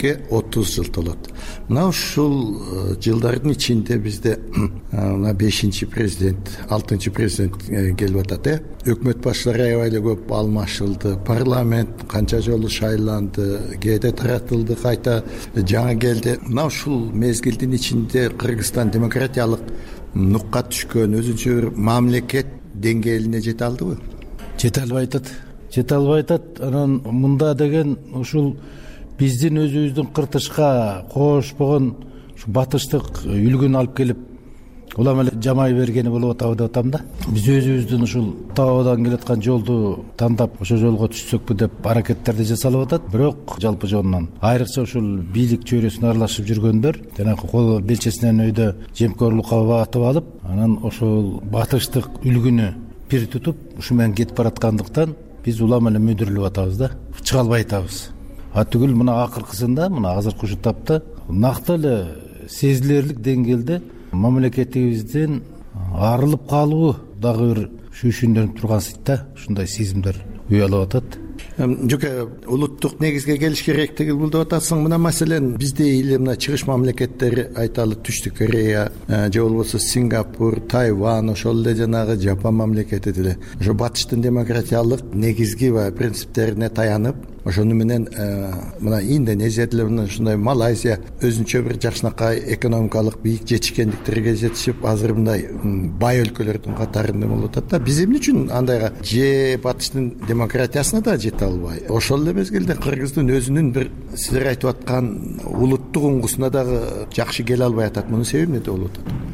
отуз жыл толот. Мына ушул жылдардын ичинде бизде мына бешинчи президент, алтынчы президент келип атат, э. Өкмөт башчылары аябай эле көп алмашылды, парламент канча жолу шайланды, кээде таратылды, кайта жаңы келди. Мына ушул мезгилдин ичинде Кыргызстан демократиялык нукка түшкөн, өзүнчө бир мамлекет деңгээлине жете алдыбы? Жете албай атат. Жете албай атат. Анан мында деген ушул биздин өзүбүздүн кыртышка кошпогон ушу батыштык үлгүн алып келип улам эле жамай бергени болуп атабы деп атам да. Биз өзүбүздүн ушул табадан келаткан жолду тандап ошол жолго түшсөкпү деп аракеттерди жасалып атат. Бирок жалпы жонунан айрыкча ушул бийлик чөйрөсүнө аралашып жүргөндөр жанагы кол белчесинен өйдө жемкөрлүккө батып алып, анан ошол батыштык үлгүнү пир тутуп ушу менен кетип бараткандыктан биз улам эле мүдүрүлүп атабыз да, чыга албай атабыз. А түгүл мына акыркысында, мына азыркы ушул тапта накты эле сезилерлик деңгээлде мамлекетибиздин арылып калуу дагы бир шүйшүндөнүп тургансыйт да, ушундай сезимдер уялып атат. Жөкө улуттук негизге келиш керектиги билдирип атасың. Мына маселен бизде эле мына чыгыш мамлекеттери айталы Түштүк Корея, же болбосо Сингапур, Тайвань, ошол эле жанагы Жапон мамлекети деле ошо батыштын демократиялык негизги принциптерине таянып, ошону менен мына Индонезия деле мына ушундай, Малайзия өзүнчө бир жакшынакай экономикалык бийик жетишкендиктерге жетишип, азыр мындай бай өлкөлөрдүн катарында болуп атат да. Биз эмне үчүн андайга же батыштын демократиясына да жете албай, ошол эле мезгилде Кыргыздын өзүнүн бир силер айтып аткан улуттук уңгусуна дагы жакшы келе албай атат? Мунун себеби эмнеде болуп атат?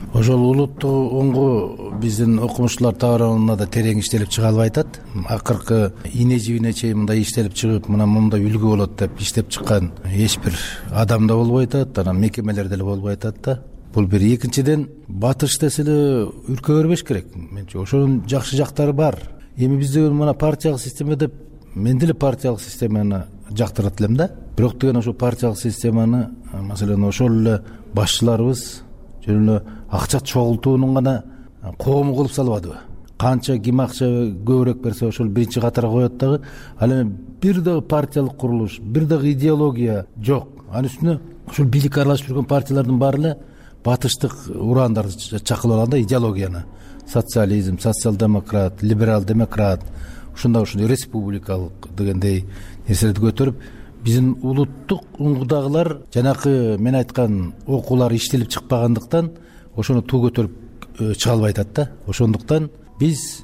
ошол улуттук оңго биздин окумуштуулар тарабынан да терең иштелип чыга албай атат. Акыркы ине жибине чейин мындай иштелип чыгып, мына мындай үлгү болот деп иштеп чыккан эч бир адам да болбой атат, анан мекемелер деле болбой атат да. Бул бир. Экинчиден, батыш десе эле үркө бербеш керек. Менчи ошонун жакшы жактары бар. Эми бизде мына партиялык система деп, мен деле партиялык системаны жактырат элем да. Бирок деген ошо партиялык системаны, маселен, ошол эле башчыларыбыз жөн эле акча чогултуунун гана коому кылып салбадыбы? Канча ким акча көбүрөөк берсе ошол биринчи катарга коет дагы. Ал эми бир дагы партиялык курулуш, бир дагы идеология жок. Анын үстүнө ушул бийлик аралашып жүргөн партиялардын баары эле батыштык урандарды чакылып алганда идеологияны. Социализм, социал-демократ, либерал-демократ, ушундай ушундай республикалык дегендей нерселерди көтөрүп, биздин улуттук уңгудагылар жанакы мен айткан окуулар иштелип чыкпагандыктан ошону туу көтөрүп чыга албай атат да. Ошондуктан биз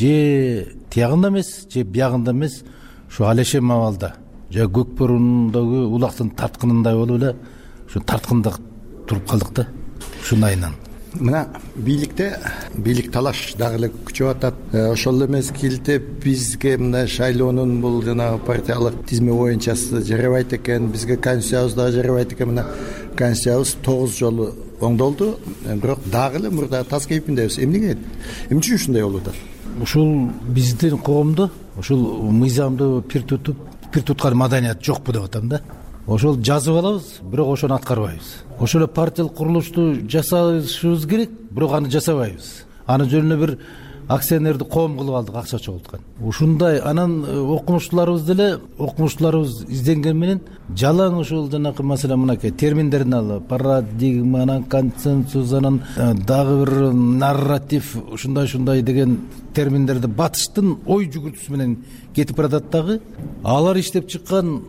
же тиягында эмес, же биягында эмес, ушу алешем абалда, же көк боруундагы улактын тарткынындай болуп эле ушу тарткында туруп калдык да. Ушундайынан мына бийликте бийлик талаш дагы эле күчөп атат. Ошол эле мезгилде бизге мына шайлоонун бул жанагы партиялык тизме боюнча жарабайт экен, бизге конституциябыз дагы жарабайт экен. Мына конституциябыз тогуз жолу оңдолду, бирок дагы эле мурда таз кейпиндебиз. Эмнеге? Эмне үчүн ушундай болуп атат? Ушул биздин коомдо ушул мыйзамды пир тутуп, пир туткан маданият жокпу деп атам да. Ошол жазып алабыз, бирок ошону аткарбайбыз. Ошол партиялык курулушту жасашыбыз керек, бирок аны жасабайбыз. Аны жөн эле бир акционерди коом кылып алдык, акча чогулткан. Ушундай анан окумуштууларыбыз деле, окумуштууларыбыз изденген менен жалаң ушул жанакы маселе мынакей терминдерин алып, парадигма, анан консенсус, анан дагы бир нарратив, ушундай-ушундай деген терминдерди батыштын ой жүгүртүүсү менен кетип баратат дагы. Алар иштеп чыккан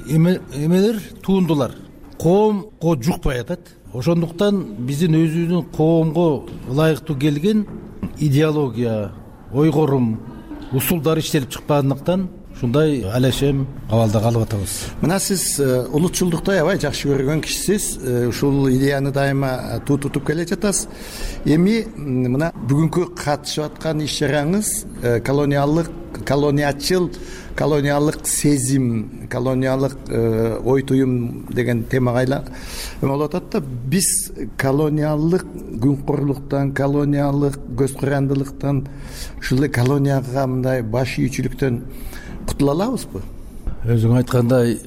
эмелер, туундулар коомго жукпай атат. Ошондуктан биздин өзүбүздүн коомго ылайыктуу келген идеология, ойгорум, усулдар иштелип чыкпагандыктан ушундай алешем абалда калып атабыз. Мына сиз улутчулдукту аябай жакшы көргөн кишисиз, ушул идеяны дайыма туу тутуп келе жатасыз. Эми мына бүгүнкү катышып аткан иш чараңыз колониалдык, колониячыл, колониалдык сезим, колониалдык ой туюм деген темага айланып болуп атат да. Биз колониалдык күнкорлуктан, колониалдык көз карандылыктан, ушул колонияга мындай баш ийүүчүлүктөн кутула алабызбы? Өзүң айткандай,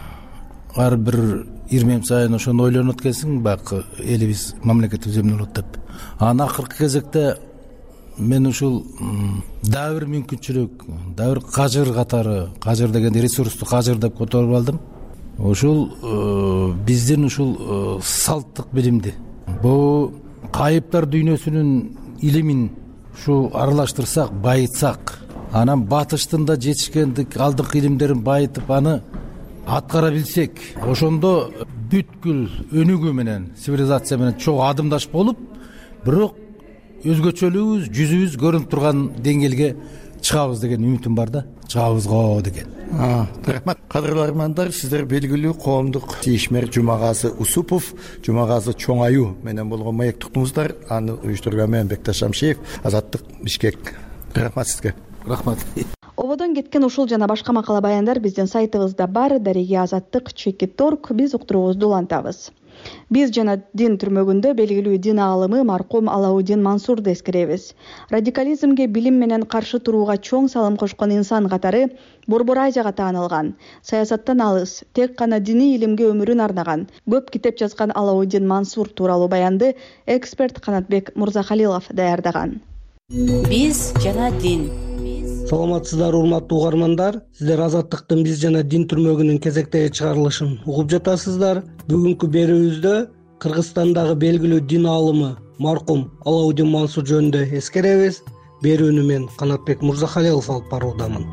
ар бир ирмем сайын ошону ойлонот экенсиң, бак элибиз, мамлекетибиз эмне болот деп. Анан акыркы кезекте мен ушул дагы бир мүмкүнчүлүк, дагы бир кажыр катары, кажыр дегенде ресурсту кажыр деп которуп алдым. Ушул биздин ушул салттык билимди, бул кайыптар дүйнөсүнүн илимин ушу аралаштырсак, байытсак, анан батыштын да жетишкендик алдыңкы илимдерин байытып, аны аткара билсек, ошондо бүткүл өнүгүү менен, цивилизация менен чоң адымдаш болуп, бирок өзгөчөлүгүбүз, жүзүбүз көрүнүп турган деңгээлге чыгабыз деген үмүтүм бар да. Чыгабыз го деген. Рахмат. Кадырлуу армандар, сиздер белгилүү коомдук ишмер Жумагазы Усупов, Жумагазы Чоң Аюу менен болгон маектуктуңуздар. Аны уюштурган мен Бекташ Амшиев, Азаттык, Бишкек. Рахмат сизге. Рахмат. Ободон кеткен ушул жана башка макала баяндар биздин сайтыбызда бар. Дареге Азаттык чекит точка орг. Биз уктуруубузду улантабыз. Биз жана дин түрмөгүндө белгилүү дин аалымы маркум Алаудин Мансурду эскеребиз. Радикализмге билим менен каршы турууга чоң салым кошкон инсан катары Борбор Азияга таанылган. Саясаттан алыс, тек гана диний илимге өмүрүн арнаган, көп китеп жазган Алаудин Мансур тууралуу баянды эксперт Канатбек Мурзахалилов даярдаган. Биз жана дин. Саламатсыздар, урматтуу угармандар. Сиздер Азаттыктын биз жана дин түрмөгүнүн кезектеги чыгарылышын угуп жатасыздар. Бүгүнкү берүүбүздө Кыргызстандагы белгилүү дин аалымы маркум Алаудин Мансур жөнүндө эскеребиз. Берүүнү мен Канатбек Мурзахалилов алып баруудамын.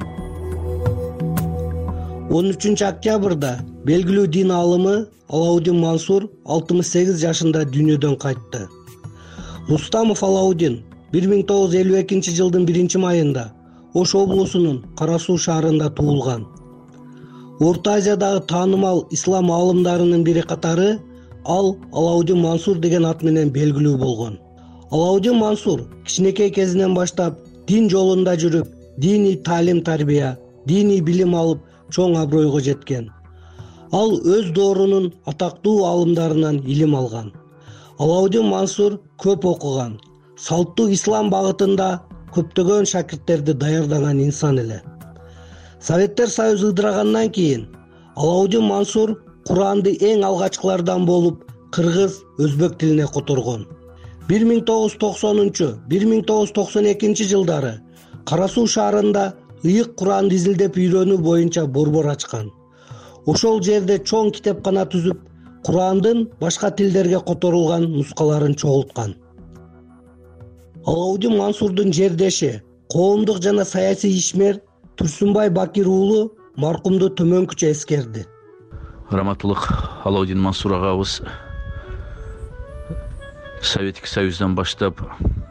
он үчүнчү октябрда белгилүү дин аалымы Алаудин Мансур алтымыш сегиз жашында дүйнөдөн кайтты. Рустамов Алаудин бир миң тогуз жүз элүү экинчи жылдын биринчи майында Ош облусунун Кара Суу шаарында туулган. Орто Азиядагы таанымал ислам аалымдарынын бири катары ал Алаудин Мансур деген ат менен белгилүү болгон. Алаудин Мансур кичинекей кезинен баштап дин жолунда жүрүп, диний таалим тарбия, диний билим алып, чоң абройго жеткен. Ал өз доорунун атактуу аалымдарынан илим алган. Алаудин Мансур көп окуган, салттуу ислам багытында көптөгөн шакирттерди даярдаган инсан эле. Советтер Союзу ыдырагандан кийин Алаудин Мансур Куранды эң алгачкылардан болуп кыргыз, өзбек тилине которгон. бир миң тогуз жүз токсонунчу — бир миң тогуз жүз токсон экинчи жылдары Кара Суу шаарында ыйык Куранды изилдеп үйрөнүү боюнча борбор ачкан. Ошол жерде чоң китепкана түзүп, Курандын башка тилдерге которулган нускаларын чогулткан. Алаудин Мансурдун жердеши, коомдук жана саясий ишмер Турсунбай Бакир уулу маркумду төмөнкүчө эскерди. Раматулык Алаудин Мансур агабыз Советтик Союздан баштап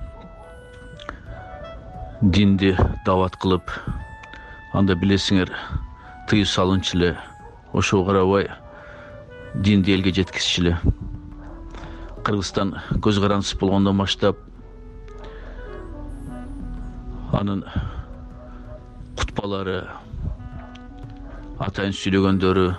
динди дават кылып, анда билесиңер, тыюу салынчу эле, ошого карабай динди элге жеткизчү эле. Кыргызстан көз карандысыз болгондон баштап анын кутбалары, атайын сүйлөгөндөрү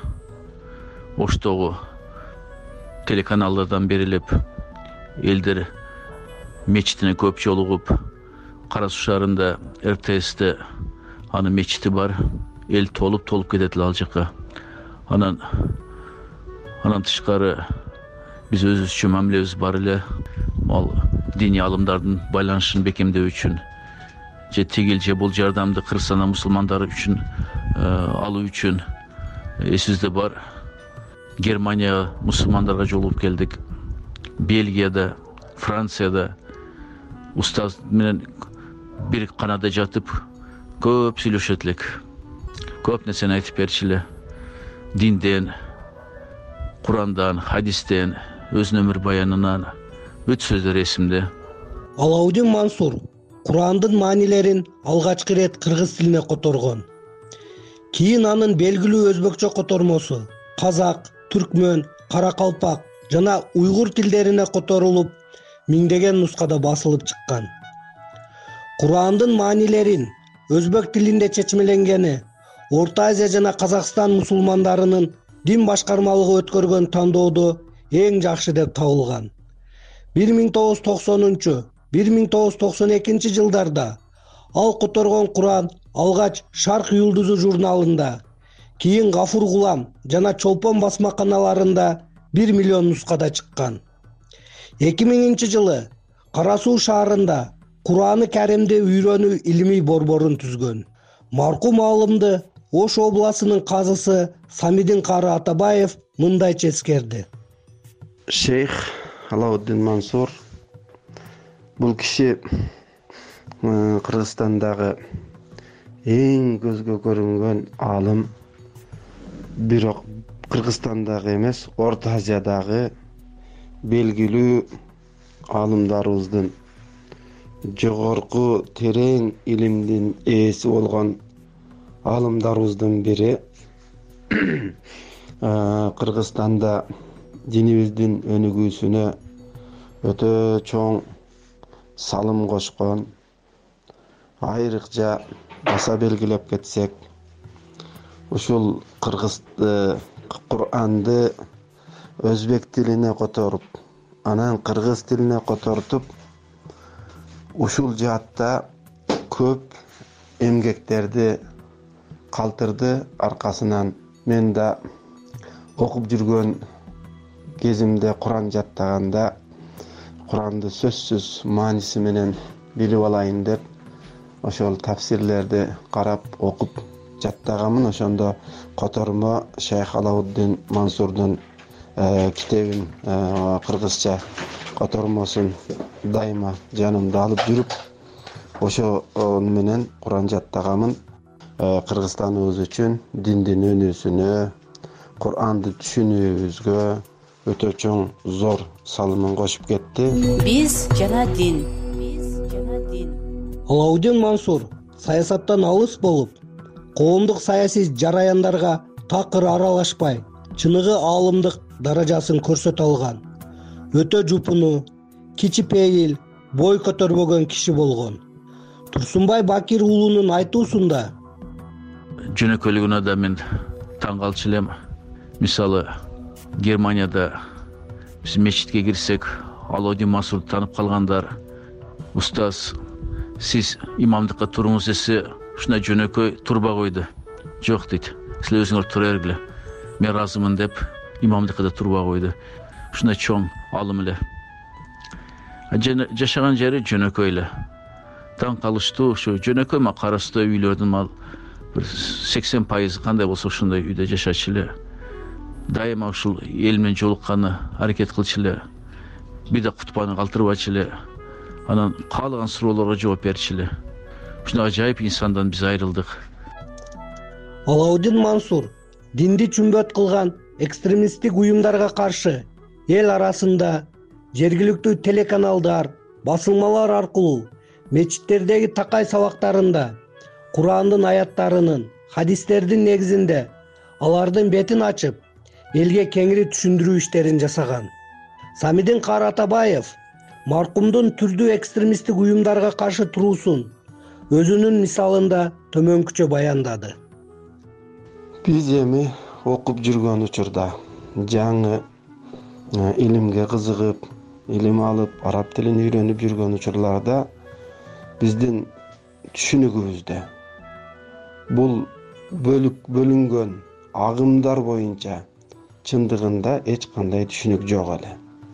Оштогу телеканалдардан берилип, элдер мечитине көп жолугуп, Кара Суу шаарында эр тэ эсте анын мечити бар, эл толуп толуп кетет эле ал жака. Анан анан тышкары биз өзүбүзчө мамилебиз бар эле. Ал диний алымдардын байланышын бекемдөө үчүн же тигил же бул жардамды Кыргызстан мусулмандары үчүн алуу үчүн эсибизде бар. Германияга мусулмандарга жолугуп келдик. Бельгияда, Францияда устаз менен бир канада жатып көп сүйлөшөт элек. Көп нерсени айтып берчү эле. Динден, Курандан, хадистен, өзүнүн өмүр баянынан өт сөздөр эсимде. Алаудин Мансур Курандын маанилерин алгачкы ирет кыргыз тилине которгон. Кийин анын белгилүү өзбекчө котормосу казак, түркмөн, каракалпак жана уйгур тилдерине которулуп, миңдеген нускада басылып чыккан. Курандын маанилерин өзбек тилинде чечмеленгени Орто Азия жана Казакстан мусулмандарынын дин башкармалыгы өткөргөн тандоодо эң жакшы деп табылган. бир миң тогуз жүз токсонунчу — бир миң тогуз жүз токсон экинчи жылдарда ал которгон Куран алгач Шарк Юлдузу журналында, кийин Гафур Гулам жана Чолпон басмаканаларында бир миллион нускада чыккан. эки миңинчи жылы Кара Суу шаарында Кураны Каримди үйрөнүү илимий борборун түзгөн. Маркум аалымды Ош областынын казысы Самидин Кары Атабаев мындайча эскерди. Шейх Алаудин Мансур бул киши Кыргызстандагы эң көзгө көрүнгөн аалым, бирок Кыргызстандагы эмес, Орто Азиядагы белгилүү аалымдарыбыздын, жогорку терең илимдин ээси болгон аалымдарыбыздын бири. Кыргызстанда динибиздин өнүгүүсүнө өтө чоң салым кошкон. Айрыкча баса белгилеп кетсек, ушул кыргыз Куранды өзбек тилине которуп, анан кыргыз тилине котортуп, ушул жаатта көп эмгектерди калтырды. Аркасынан мен да окуп жүргөн кезимде Куран жаттаганда Куранды сөзсүз мааниси менен билип алайын деп ошол тафсирлерди карап окуп жаттаганмын. Ошондо котормо Шейх Алаудин Мансурдун китебин, кыргызча котормосун дайыма жанымда алып жүрүп, ошо менен Куран жаттаганмын. Кыргызстаныбыз үчүн диндин өнүүсүнө, Куранды түшүнүүбүзгө өтө чоң зор салымын кошуп кетти. Биз жана дин. Алаудин Мансур саясаттан алыс болуп, коомдук саясий жараяндарга такыр аралашпай, чыныгы аалымдык даражасын көрсөтө алган. Өтө жупуну, кичипейил, бой көтөрбөгөн киши болгон. Турсунбай Бакир уулунун айтуусунда жөнөкөйлүгүнө да мен таң калчу элем. Мисалы Германияда биз мечитке кирсек, Алаудин Мансурду таанып калгандар, устаз, сиз имамдыкка туруңуз десе, ушундай жөнөкөй турбай койду. Жок дейт, силер өзүңөр тура бергиле. Мен ыраазымын деп, имамдыкка да турбай койду. Ушундай чоң алым эле. Жашаган жери жөнөкөй эле. Таң калыштуу, ушу жөнөкөй караштуу үйлөрдүн ал бир сексен пайызы кандай болсо ошондой үйдө жашачу эле. Дайыма ушул эл менен жолукканы аракет кылчу эле. Бир да кутбаны калтырбачу эле. Анан каалаган суроолорго жооп берчү эле. Ушундай ажайып инсандан биз айрылдык. Алаудин Мансур динди чүмбөт кылган экстремисттик уюмдарга каршы эл арасында жергиликтүү телеканалдар, басылмалар аркылуу мечиттердеги такай сабактарында Курандын аяттарынын, хадистердин негизинде алардын бетин ачып, элге кеңири түшүндүрүү иштерин жасаган. Самидин Кары Атабаев маркумдун түрдүү экстремисттик уюмдарга каршы туруусун өзүнүн мисалында төмөнкүчө баяндады. Биз эми окуп жүргөн учурда жаңы илимге кызыгып, илим алып, араб тилин үйрөнүп жүргөн учурларда биздин түшүнүгүбүздө бул бөлүк бөлүнгөн агымдар боюнча чындыгында эч кандай түшүнүк жок эле.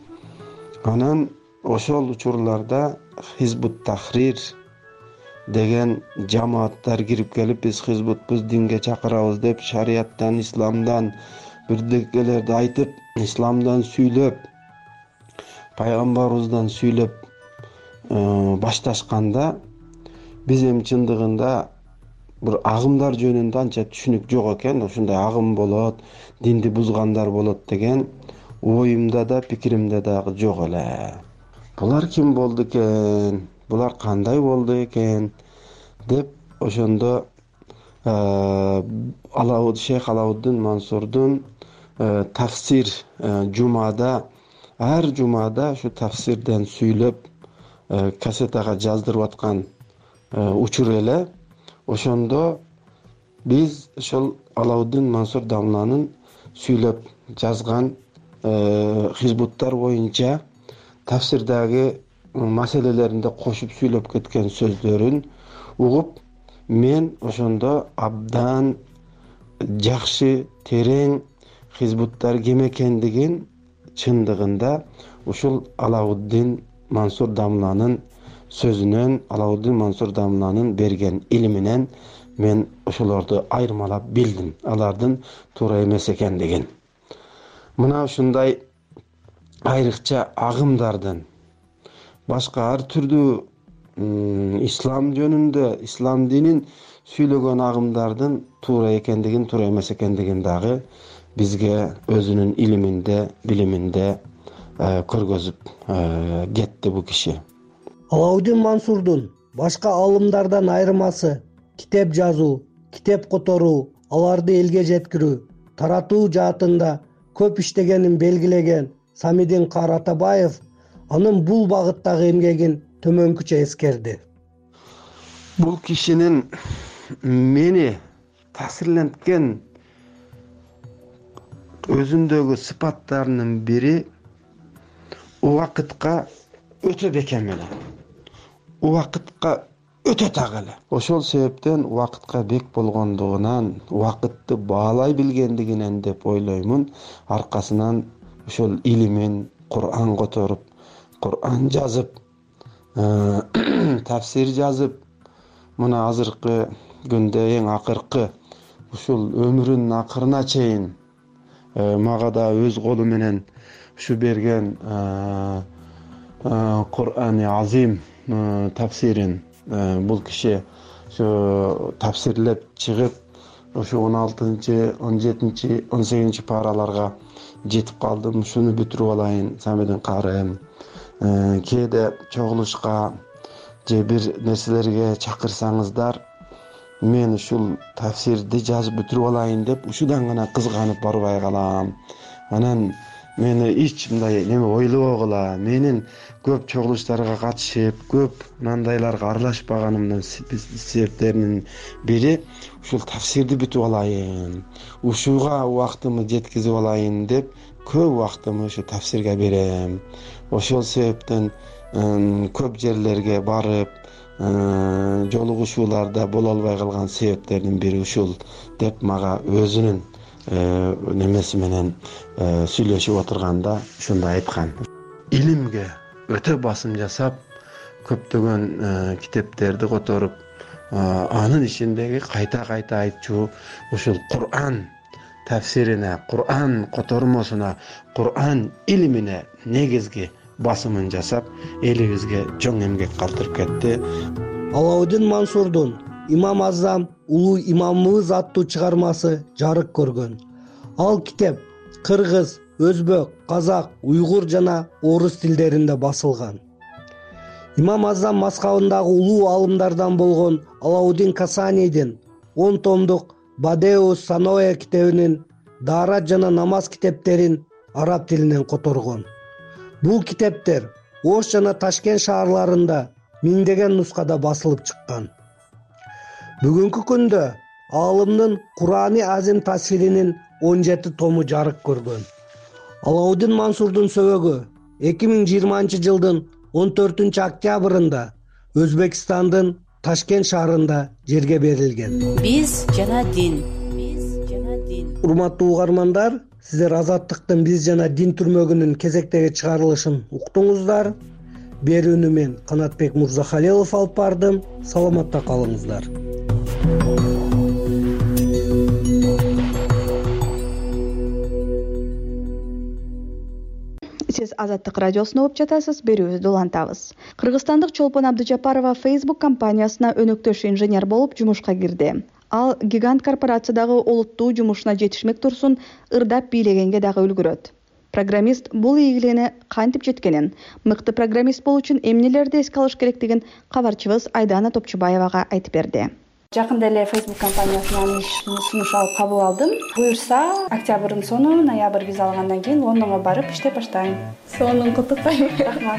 Анан ошол учурларда Хизбут Тахрир деген жамааттар кирип келип, биз хизбутпуз, динге чакырабыз деп шарияттан, исламдан бирдекелерди айтып, исламдан сүйлөп, пайгамбарыбыздан сүйлөп башташканда биз эми чындыгында бир агымдар жөнүндө анча түшүнүк жок экен. Ушундай агым болот, динди бузгандар болот деген оюмда да, пикиримде дагы жок эле. Булар ким болду экен? Булар кандай болду экен деп ошондо Алауд Шейх Алаудин Мансурдун тафсир жумада, ар жумада ушу тафсирден сүйлөп кассетага жаздырып аткан учур эле. Ошондо биз ошол Алаудин Мансур дамланын сүйлөп жазган хизбуттар боюнча тафсирдagi маселелеринде кошуп сүйлөп кеткен сөздөрүн угуп, мен ошондо абдан жакшы, терең хизбуттар ким экендигин чындыгында ушул Алаудин Мансур дамланын сөзүнөн, Алаудин Мансур дамланын берген илиминен мен ошолорду айырмалап билдим, алардын туура эмес экендигин. Мына ушундай айрыкча агымдардын башка ар түрдүү ислам жөнүндө, ислам динин сүйлөгөн агымдардын туура экендигин, туура эмес экендигин дагы бизге өзүнүн илиминде, билиминде көргөзүп кетти бул киши. Алаудин Мансурдун башка алымдардан айырмасы китеп жазуу, китеп которуу, аларды элге жеткирүү, таратуу жаатында көп иштегенин белгилеген Самидин Кары Атабаев анын бул багыттагы эмгегин төмөнкүчө эскерди. Бул кишинин мени таасирленткен өзүндөгү сыпаттарынын бири убакытка өтө бекем эле. Убакытка өтө так эле. Ошол себептен убакытка бек болгондугунан, убакытты баалай билгендигинен деп ойлоймун, аркасынан ошол илимин, Кур'ан которуп, Кур'ан жазып, тафсир жазып, мына азыркы күндө эң акыркы ушул өмүрүнүн акырына чейин мага да өз колу менен ушу берген Кур'ани Азим тафсирин бул киши ушу тафсирлеп чыгып, ушу он алтынчы, он жетинчи, он сегизинчи параларга жетип калдым. Ушуну бүтүрүп алайын, Самидин Кары. Кээде чогулушка же бир нерселерге чакырсаңыздар, мен ушул тафсирди жазып бүтүрүп алайын деп ушудан гана кызганып барбай калам. Анан мени эч мындай неме ойлобогула, менин көп чогулуштарга катышып, көп мындайларга аралашпаганымдын себептеринин бири ушул тафсирди бүтүп алайын, ушуга убактымды жеткизип алайын деп көп убактымды ушу тафсирге берем. Ошол себептен көп жерлерге барып жолугушууларда боло албай калган себептердин бири ушул деп мага өзүнүн немеси менен сүйлөшүп отурганда ушундай айткан. Илимге өтө басым жасап, көптөгөн китептерди которуп, анын ичиндеги кайта-кайта айтчу ушул Кур'ан тафсирине, Кур'ан котормосуна, Кур'ан илимине негизги басымын жасап, элибизге чоң эмгек калтырып кетти. Алаудин Мансурдун Имам Азам улуу имамыбыз аттуу чыгармасы жарык көргөн. Ал китеп кыргыз, өзбек, казак, уйгур жана орус тилдеринде басылган. Имам Азам мазхабындагы улуу алымдардан болгон Алаудин Касанийдин он томдук Бадеус Саноя китебинин Даарат жана намаз китептерин араб тилинен которгон. Бул китептер Ош жана Ташкент шаарларында миңдеген нускада басылып чыккан. Бүгүнкү күндө алымдын Кур'ани Азим тафсиринин он жети тому жарык көргөн. Алаудин Мансурдун сөөгү эки миң жыйырманчы жылдын он төртүнчү октябрында Өзбекстандын Ташкент шаарында жерге берилген. Биз жана дин. Биз жана дин. Урматтуу угармандар, сиздер Азаттыктын Биз жана дин түрмөгүнүн кезектеги чыгарылышын уктуңуздар. Берүүнү мен Канатбек Мурзахалилов алып бардым. Саламатта калыңыздар. Сиз Азаттык радиосуна угуп жатасыз, берүүбүздү улантабыз. Кыргызстандык Чолпон Абдыжапарова Facebook компаниясына өнөктөш инженер болуп жумушка кирди. Ал гигант корпорациядагы олуттуу жумушуна жетишмек турсун ырдап бийлегенге дагы үлгүрөт. Программист бул ийгилигине кантип жеткенин, мыкты программист болуу үчүн эмнелерди эске алыш керектигин кабарчыбыз Айдана Топчубаевага айтып берди. Жакында эле Facebook компаниясынан иш сунуш алып кабыл алдым. Буюрса, октябрдын сону, ноябрь виза алгандан кийин Лондонго барып иштеп баштайм. Сонун куттуктайм. Рахмат.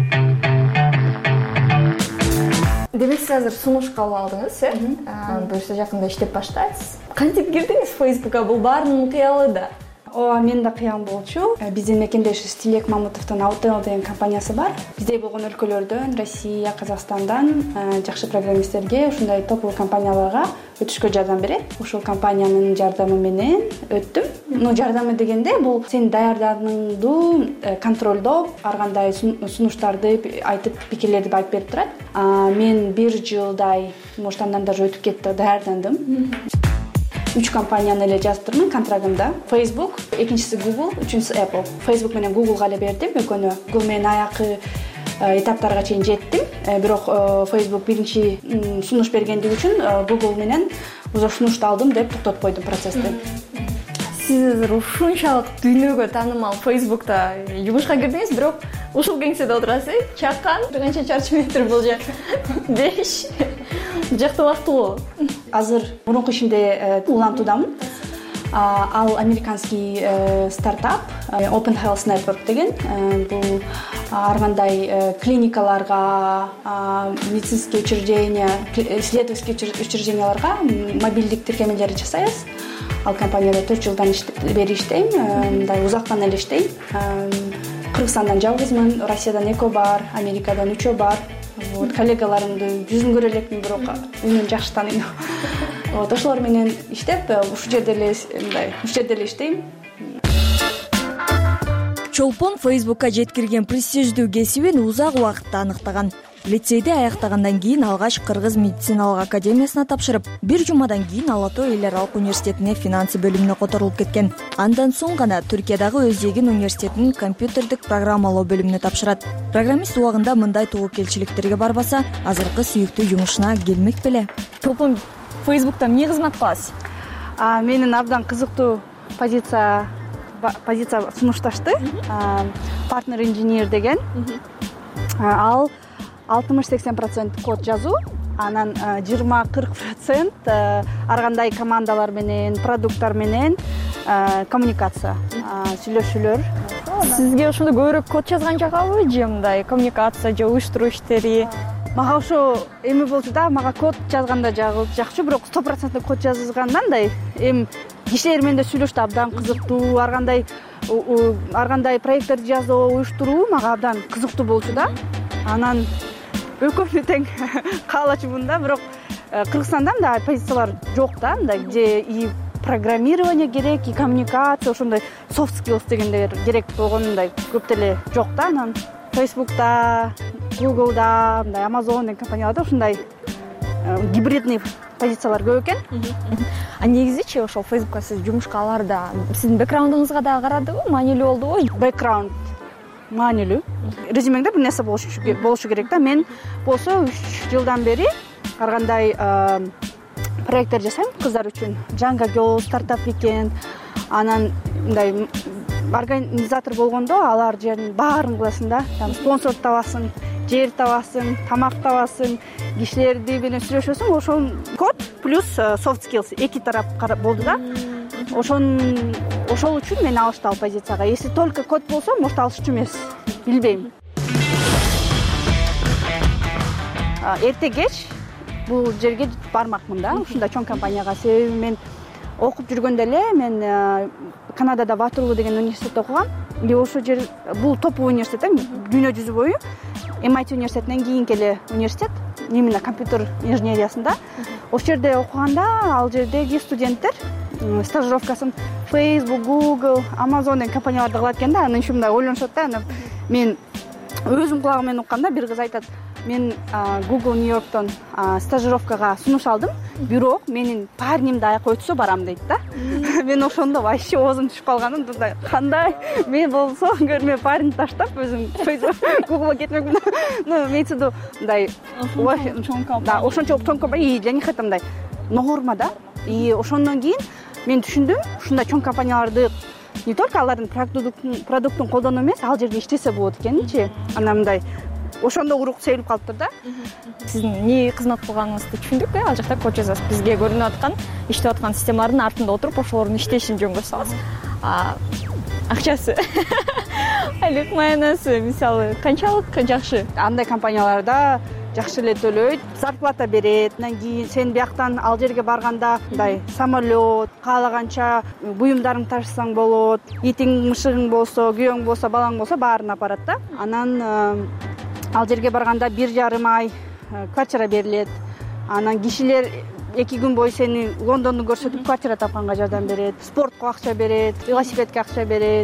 Демек сиз азыр сунуш кабыл алдыңыз, э? Буюрса жакында иштеп баштайсыз. Кантип кирдиңиз Facebook'a? Бул баарынын кыялы да. Ооба, мен да кыям болчу. Биздин мекендешибиз Тилек Мамутовдун Аутел деген компаниясы бар. Биздей болгон өлкөлөрдөн, Россия, Казакстандан жакшы программисттерге, ушундай топовый компанияларга өтүшкө жардам берет. Ушул компаниянын жардамы менен өттүм. Ну, жардамы дегенде бул сени даярданыңды контролдоп, ар кандай сунуштарды айтып, пикирлерди айтып берип турат. Мен бир жылдай, может, андан даже өтүп кетти, даярдандым. Үч компанияны эле жазып турмун контрагымда. Facebook, экинчиси Google, үчүнчүсү Apple. Facebook менен Google'га эле бердим экөөнү. Google менен аякы этаптарга чейин жеттим. Бирок Facebook биринчи сунуш бергендиги үчүн Google менен уже сунушту алдым деп токтотуп койдум процессти. Сиз азыр ушунчалык дүйнөгө таанымал Facebook'та жумушка кирдиңиз, бирок ушул кеңседе отурасыз, чакан, канча чарчы метр бул жер? беш. Жакты убактылуу. Азыр мурунку ишимде улантуудамын. Ал американский стартап Open Health Network деген. Бул ар кандай клиникаларга, медицинский учреждения, исследовательский учрежденияларга мобилдик тиркемелерди жасайбыз. Ал компанияда төрт жылдан бери иштейм, мындай узактан эле иштейм. Кыргызстандан жалгызмын, Россиядан экөө бар, Америкадан үчөө бар. Вот коллегаларымды жүзүн көрө элекмин, бирок үнүн жакшы тааныйм. Вот ошолор менен иштеп, ушул жерде эле мындай, ушул жерде эле иштейм. Чолпон Facebook'ка жеткирген престиждүү кесибин узак убакытта аныктаган. Лицейди аяктагандан кийин алгач Кыргыз медициналык академиясына тапшырып, бир жумадан кийин Ала Тоо эл аралык университетине финансы бөлүмүнө которулуп кеткен. Андан соң гана Түркиядагы Өзегин университетинин компьютердик программалоо бөлүмүнө тапшырат. Программист убагында мындай тобокелчиликтерге барбаса, азыркы сүйүктүү жумушуна келмек беле. Чолпон, Facebook'та эмне кызмат кыласыз? А, менин абдан кызыктуу позиция позиция сунушташты. Партнер инженер деген. Ал алтымыш сексен процент код жазуу, анан жыйырма кырк процент ар кандай командалар менен продукттар менен коммуникация сүйлөшүүлөр. Сизге ошондо көбүрөөк код жазган жагабы же мындай коммуникация же уюштуруу иштери? Мага ошо эми болчу да, мага код жазганда жакчу, бирок сто процент код жазгандан мындай эми кишилер менен да сүйлөштү абдан кызыктуу, ар кандай ар кандай проекттерди жазуу, уюштуруу мага абдан кызыктуу болчу да. Анан экөөмдү тең каалачумун да, бирок Кыргызстанда мындай позициялар жок да, мындай же и программирование керек, и коммуникация, ошондой soft skills дегендер керек болгон мындай көп деле жок да. Анан Facebook'та, Google'да, мындай Amazon деген компанияларда ушундай гибридный позициялар көп экен. А негизичи ошол Facebook'ка сиз жумушка аларда сиздин бэкграундуңузга да карадыбы, маанилүү болдубу? Бэкграунд маанилүү. Резюмеңде бир нерсе болушу керек да. Мен болсо үч жылдан бери ар кандай проекттер жасайм кыздар үчүн. Janga Girl, Startup Weekend, анан мындай организатор болгондо алар жердин баарын кыласың да. Спонсор табасың, жер табасың, тамак табасың, кишилерди менен сүйлөшөсүң. Ошол код плюс soft skills эки тарап болду да. Ошон ошол үчүн мен алышты ал позицияга. Если только код болсо, может алышчу эмес, билбейм. Эрте кеч бул жерге бармакмын да, ушундай чоң компанияга. Себеби мен окуп жүргөндө эле мен Канадада Ватерлоо деген университетте окугам. И ошол жер бул топовый университет, дүйнө жүзү бою. эм ай ти университетинен кийинки эле университет, именно компьютер инженериясында. Ошол жерде окуганда ал жердеги студенттер стажировкасын Facebook, Google, Amazon деген компанияларда кылат экен да. Анан ушундай ойлонушат да. Мен өзүм кулагым менен укканда бир кыз айтат: мен Google Нью-Йорктон стажировкага сунуш алдым, бирок менин парним да аяка өтсө барам дейт да. Мен ошондо вообще оозум түшүп калганым, кандай мен болсо көрмө парень таштап өзүм Googleга кетмекмин. Ну, методу мындай чоң компания. Да, ошончо чоң компания и жана хата мындай норма да. И ошондон кийин мен түшүндүм, ушундай чоң компанияларды не только алардын продуктун колдонуу эмес, ал жерде иштесе болот экенинчи. Анан мындай ошондо урук сейилип калыптыр да. Сиздин эмне кызмат кылганыңызды түшүндүк, ал жакта код жазасыз. Бизге көрүнүп аткан, иштеп аткан системалардын артында отуруп ошолордун иштешин жөн көрсөңүз. А акчасы, айлык маянасы мисалы канчалык жакшы? Андай компанияларда жакшы эле төлөйт, зарплата берет. Анан кийин сен бияктан ал жерге барганда мындай самолет, каалаганча буюмдарыңды ташысаң болот. Итиң, мышыгың болсо, күйөөң болсо, балаң болсо баарын апарат да. Анан ал жерге барганда бир жарым ай квартира берилет. Анан кишилер эки күн бою сени Лондонду көрсөтүп квартира тапканга жардам берет, спортко акча берет, велосипедке акча берет,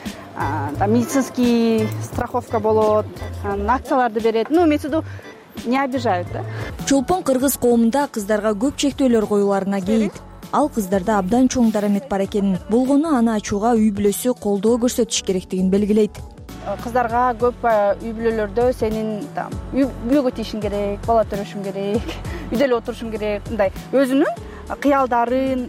медицинский страховка болот, акцияларды берет. Ну, методу не обижают да. Чолпон кыргыз коомунда кыздарга көп чектөөлөр коюларына кейит. Ал кыздарда абдан чоң дарамет бар экенин, болгону аны ачууга үй бүлөсү колдоо көрсөтүш керектигин белгилейт. Кыздарга көп үй бүлөлөрдө сенин үйгө тийишиң керек, бала төрөшүң керек, үйдө эле отурушуң керек, мындай өзүнүн кыялдарын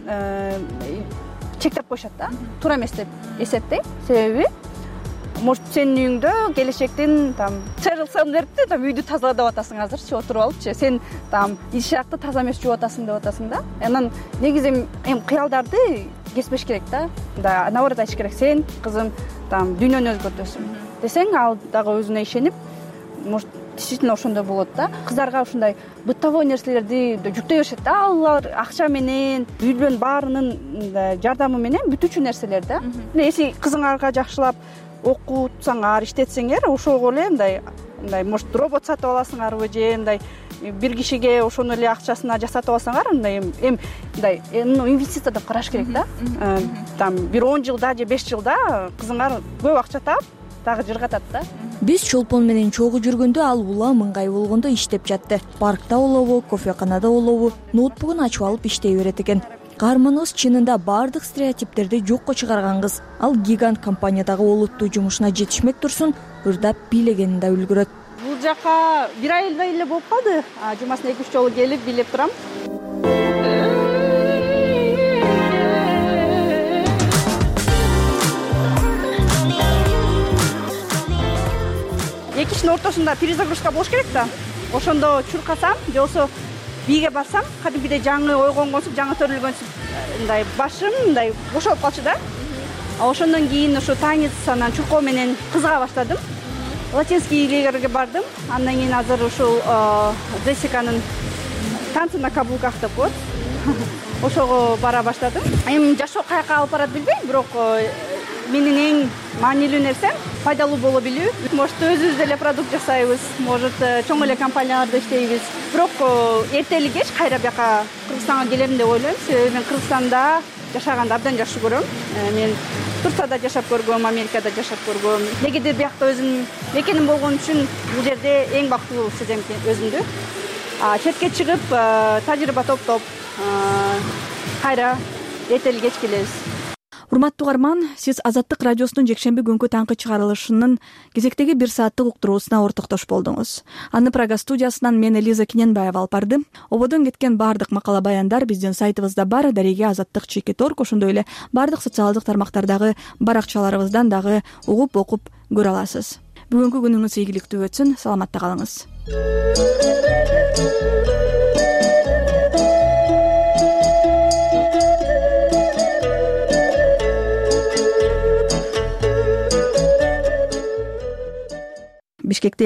чектеп коюшат да. Туура эмес деп эсептейм. Себеби может сенин үйүңдө келечектин там Sheryl Sandbergди там үйдү тазала деп атасың азырчы отуруп алыпчы. Сен там ишакты таза эмес жууп атасың деп атасың да. Анан негизи эми кыялдарды кеспеш керек да. Да, наоборот айтыш керек. Сен кызым там дүйнөнү өзгөртөсүң десең, ал дагы өзүнө ишенип, может действительно ошондой болот да. Кыздарга ушундай бытовой нерселерди жүктөй беришет да. Алар акча менен, үй бүлөнүн баарынын жардамы менен бүтүүчү нерселер да. Если кызыңарга жакшылап окутсаңар, иштетсеңер, ошого эле мындай мындай может робот сатып аласыңарбы же мындай бир кишиге ошону эле акчасына жасатып алсаңар, мындай эми мындай инвестиция деп караш керек да. Там бир он жылда же беш жылда кызыңар көп акча таап, дагы жыргатат да. Биз Чолпон менен чогуу жүргөндө ал улам ыңгай болгондо иштеп жатты. Паркта болобу, кофеканада болобу, ноутбугун ачып алып иштей берет экен. Каарманыбыз чынында баардык стереотиптерди жокко чыгарган кыз. Ал гигант компаниядагы олуттуу жумушуна жетишмек турсун, ырдап бийлегенин да үлгүрөт. Бул жака бир айдай эле болуп калды. Жумасына эки үч жолу келип бийлеп турам. Эки иштин ортосунда перезагрузка болуш керек да. Ошондо чуркасам, же болбосо бийге барсам кадимкидей жаңы ойгонгонсуп жаңы төрөлгөнсүп мындай башым мындай бошолуп калчу да. Ошондон кийин ошо танец анан чуркоо менен кызыга баштадым. Латинский лагерьге бардым. Андан кийин азыр ушул Джессиканын танцы на каблуках деп коет. Ошого бара баштадым. Эми жашоо каяка алып барат билбейм, бирок менин эң маанилүү нерсем пайдалуу боло билүү. Может, өзүбүз деле продукт жасайбыз, может, чоң эле компанияларда иштейбиз. Бирок эртели кеч кайра бияка Кыргызстанга келем деп ойлойм. Себеби мен Кыргызстанда жашаганды абдан жакшы көрөм. Мен Турцияда жашап көргөм, Америкада жашап көргөм. Негедир биякта өзүм мекеним болгон үчүн бул жерде эң бактылуу сезем өзүмдү. Четке чыгып, тажрыйба топтоп, кайра эртели кеч келебиз. Урматтуу угарман, сиз Азаттык радиосунун жекшемби күнкү таңкы чыгарылышынын кезектеги бир сааттык уктуруусуна ортоктош болдуңуз. Аны Прага студиясынан мен Элиза Киненбаева алып барды. Ободон кеткен бардык макала баяндар биздин сайтыбызда бар, дареге азаттык чекит точка орг, ошондой эле бардык социалдык тармактардагы баракчаларыбыздан дагы угуп окуп көрө аласыз. Бүгүнкү күнүңүз ийгиликтүү өтсүн, саламатта калыңыз. Бишкекте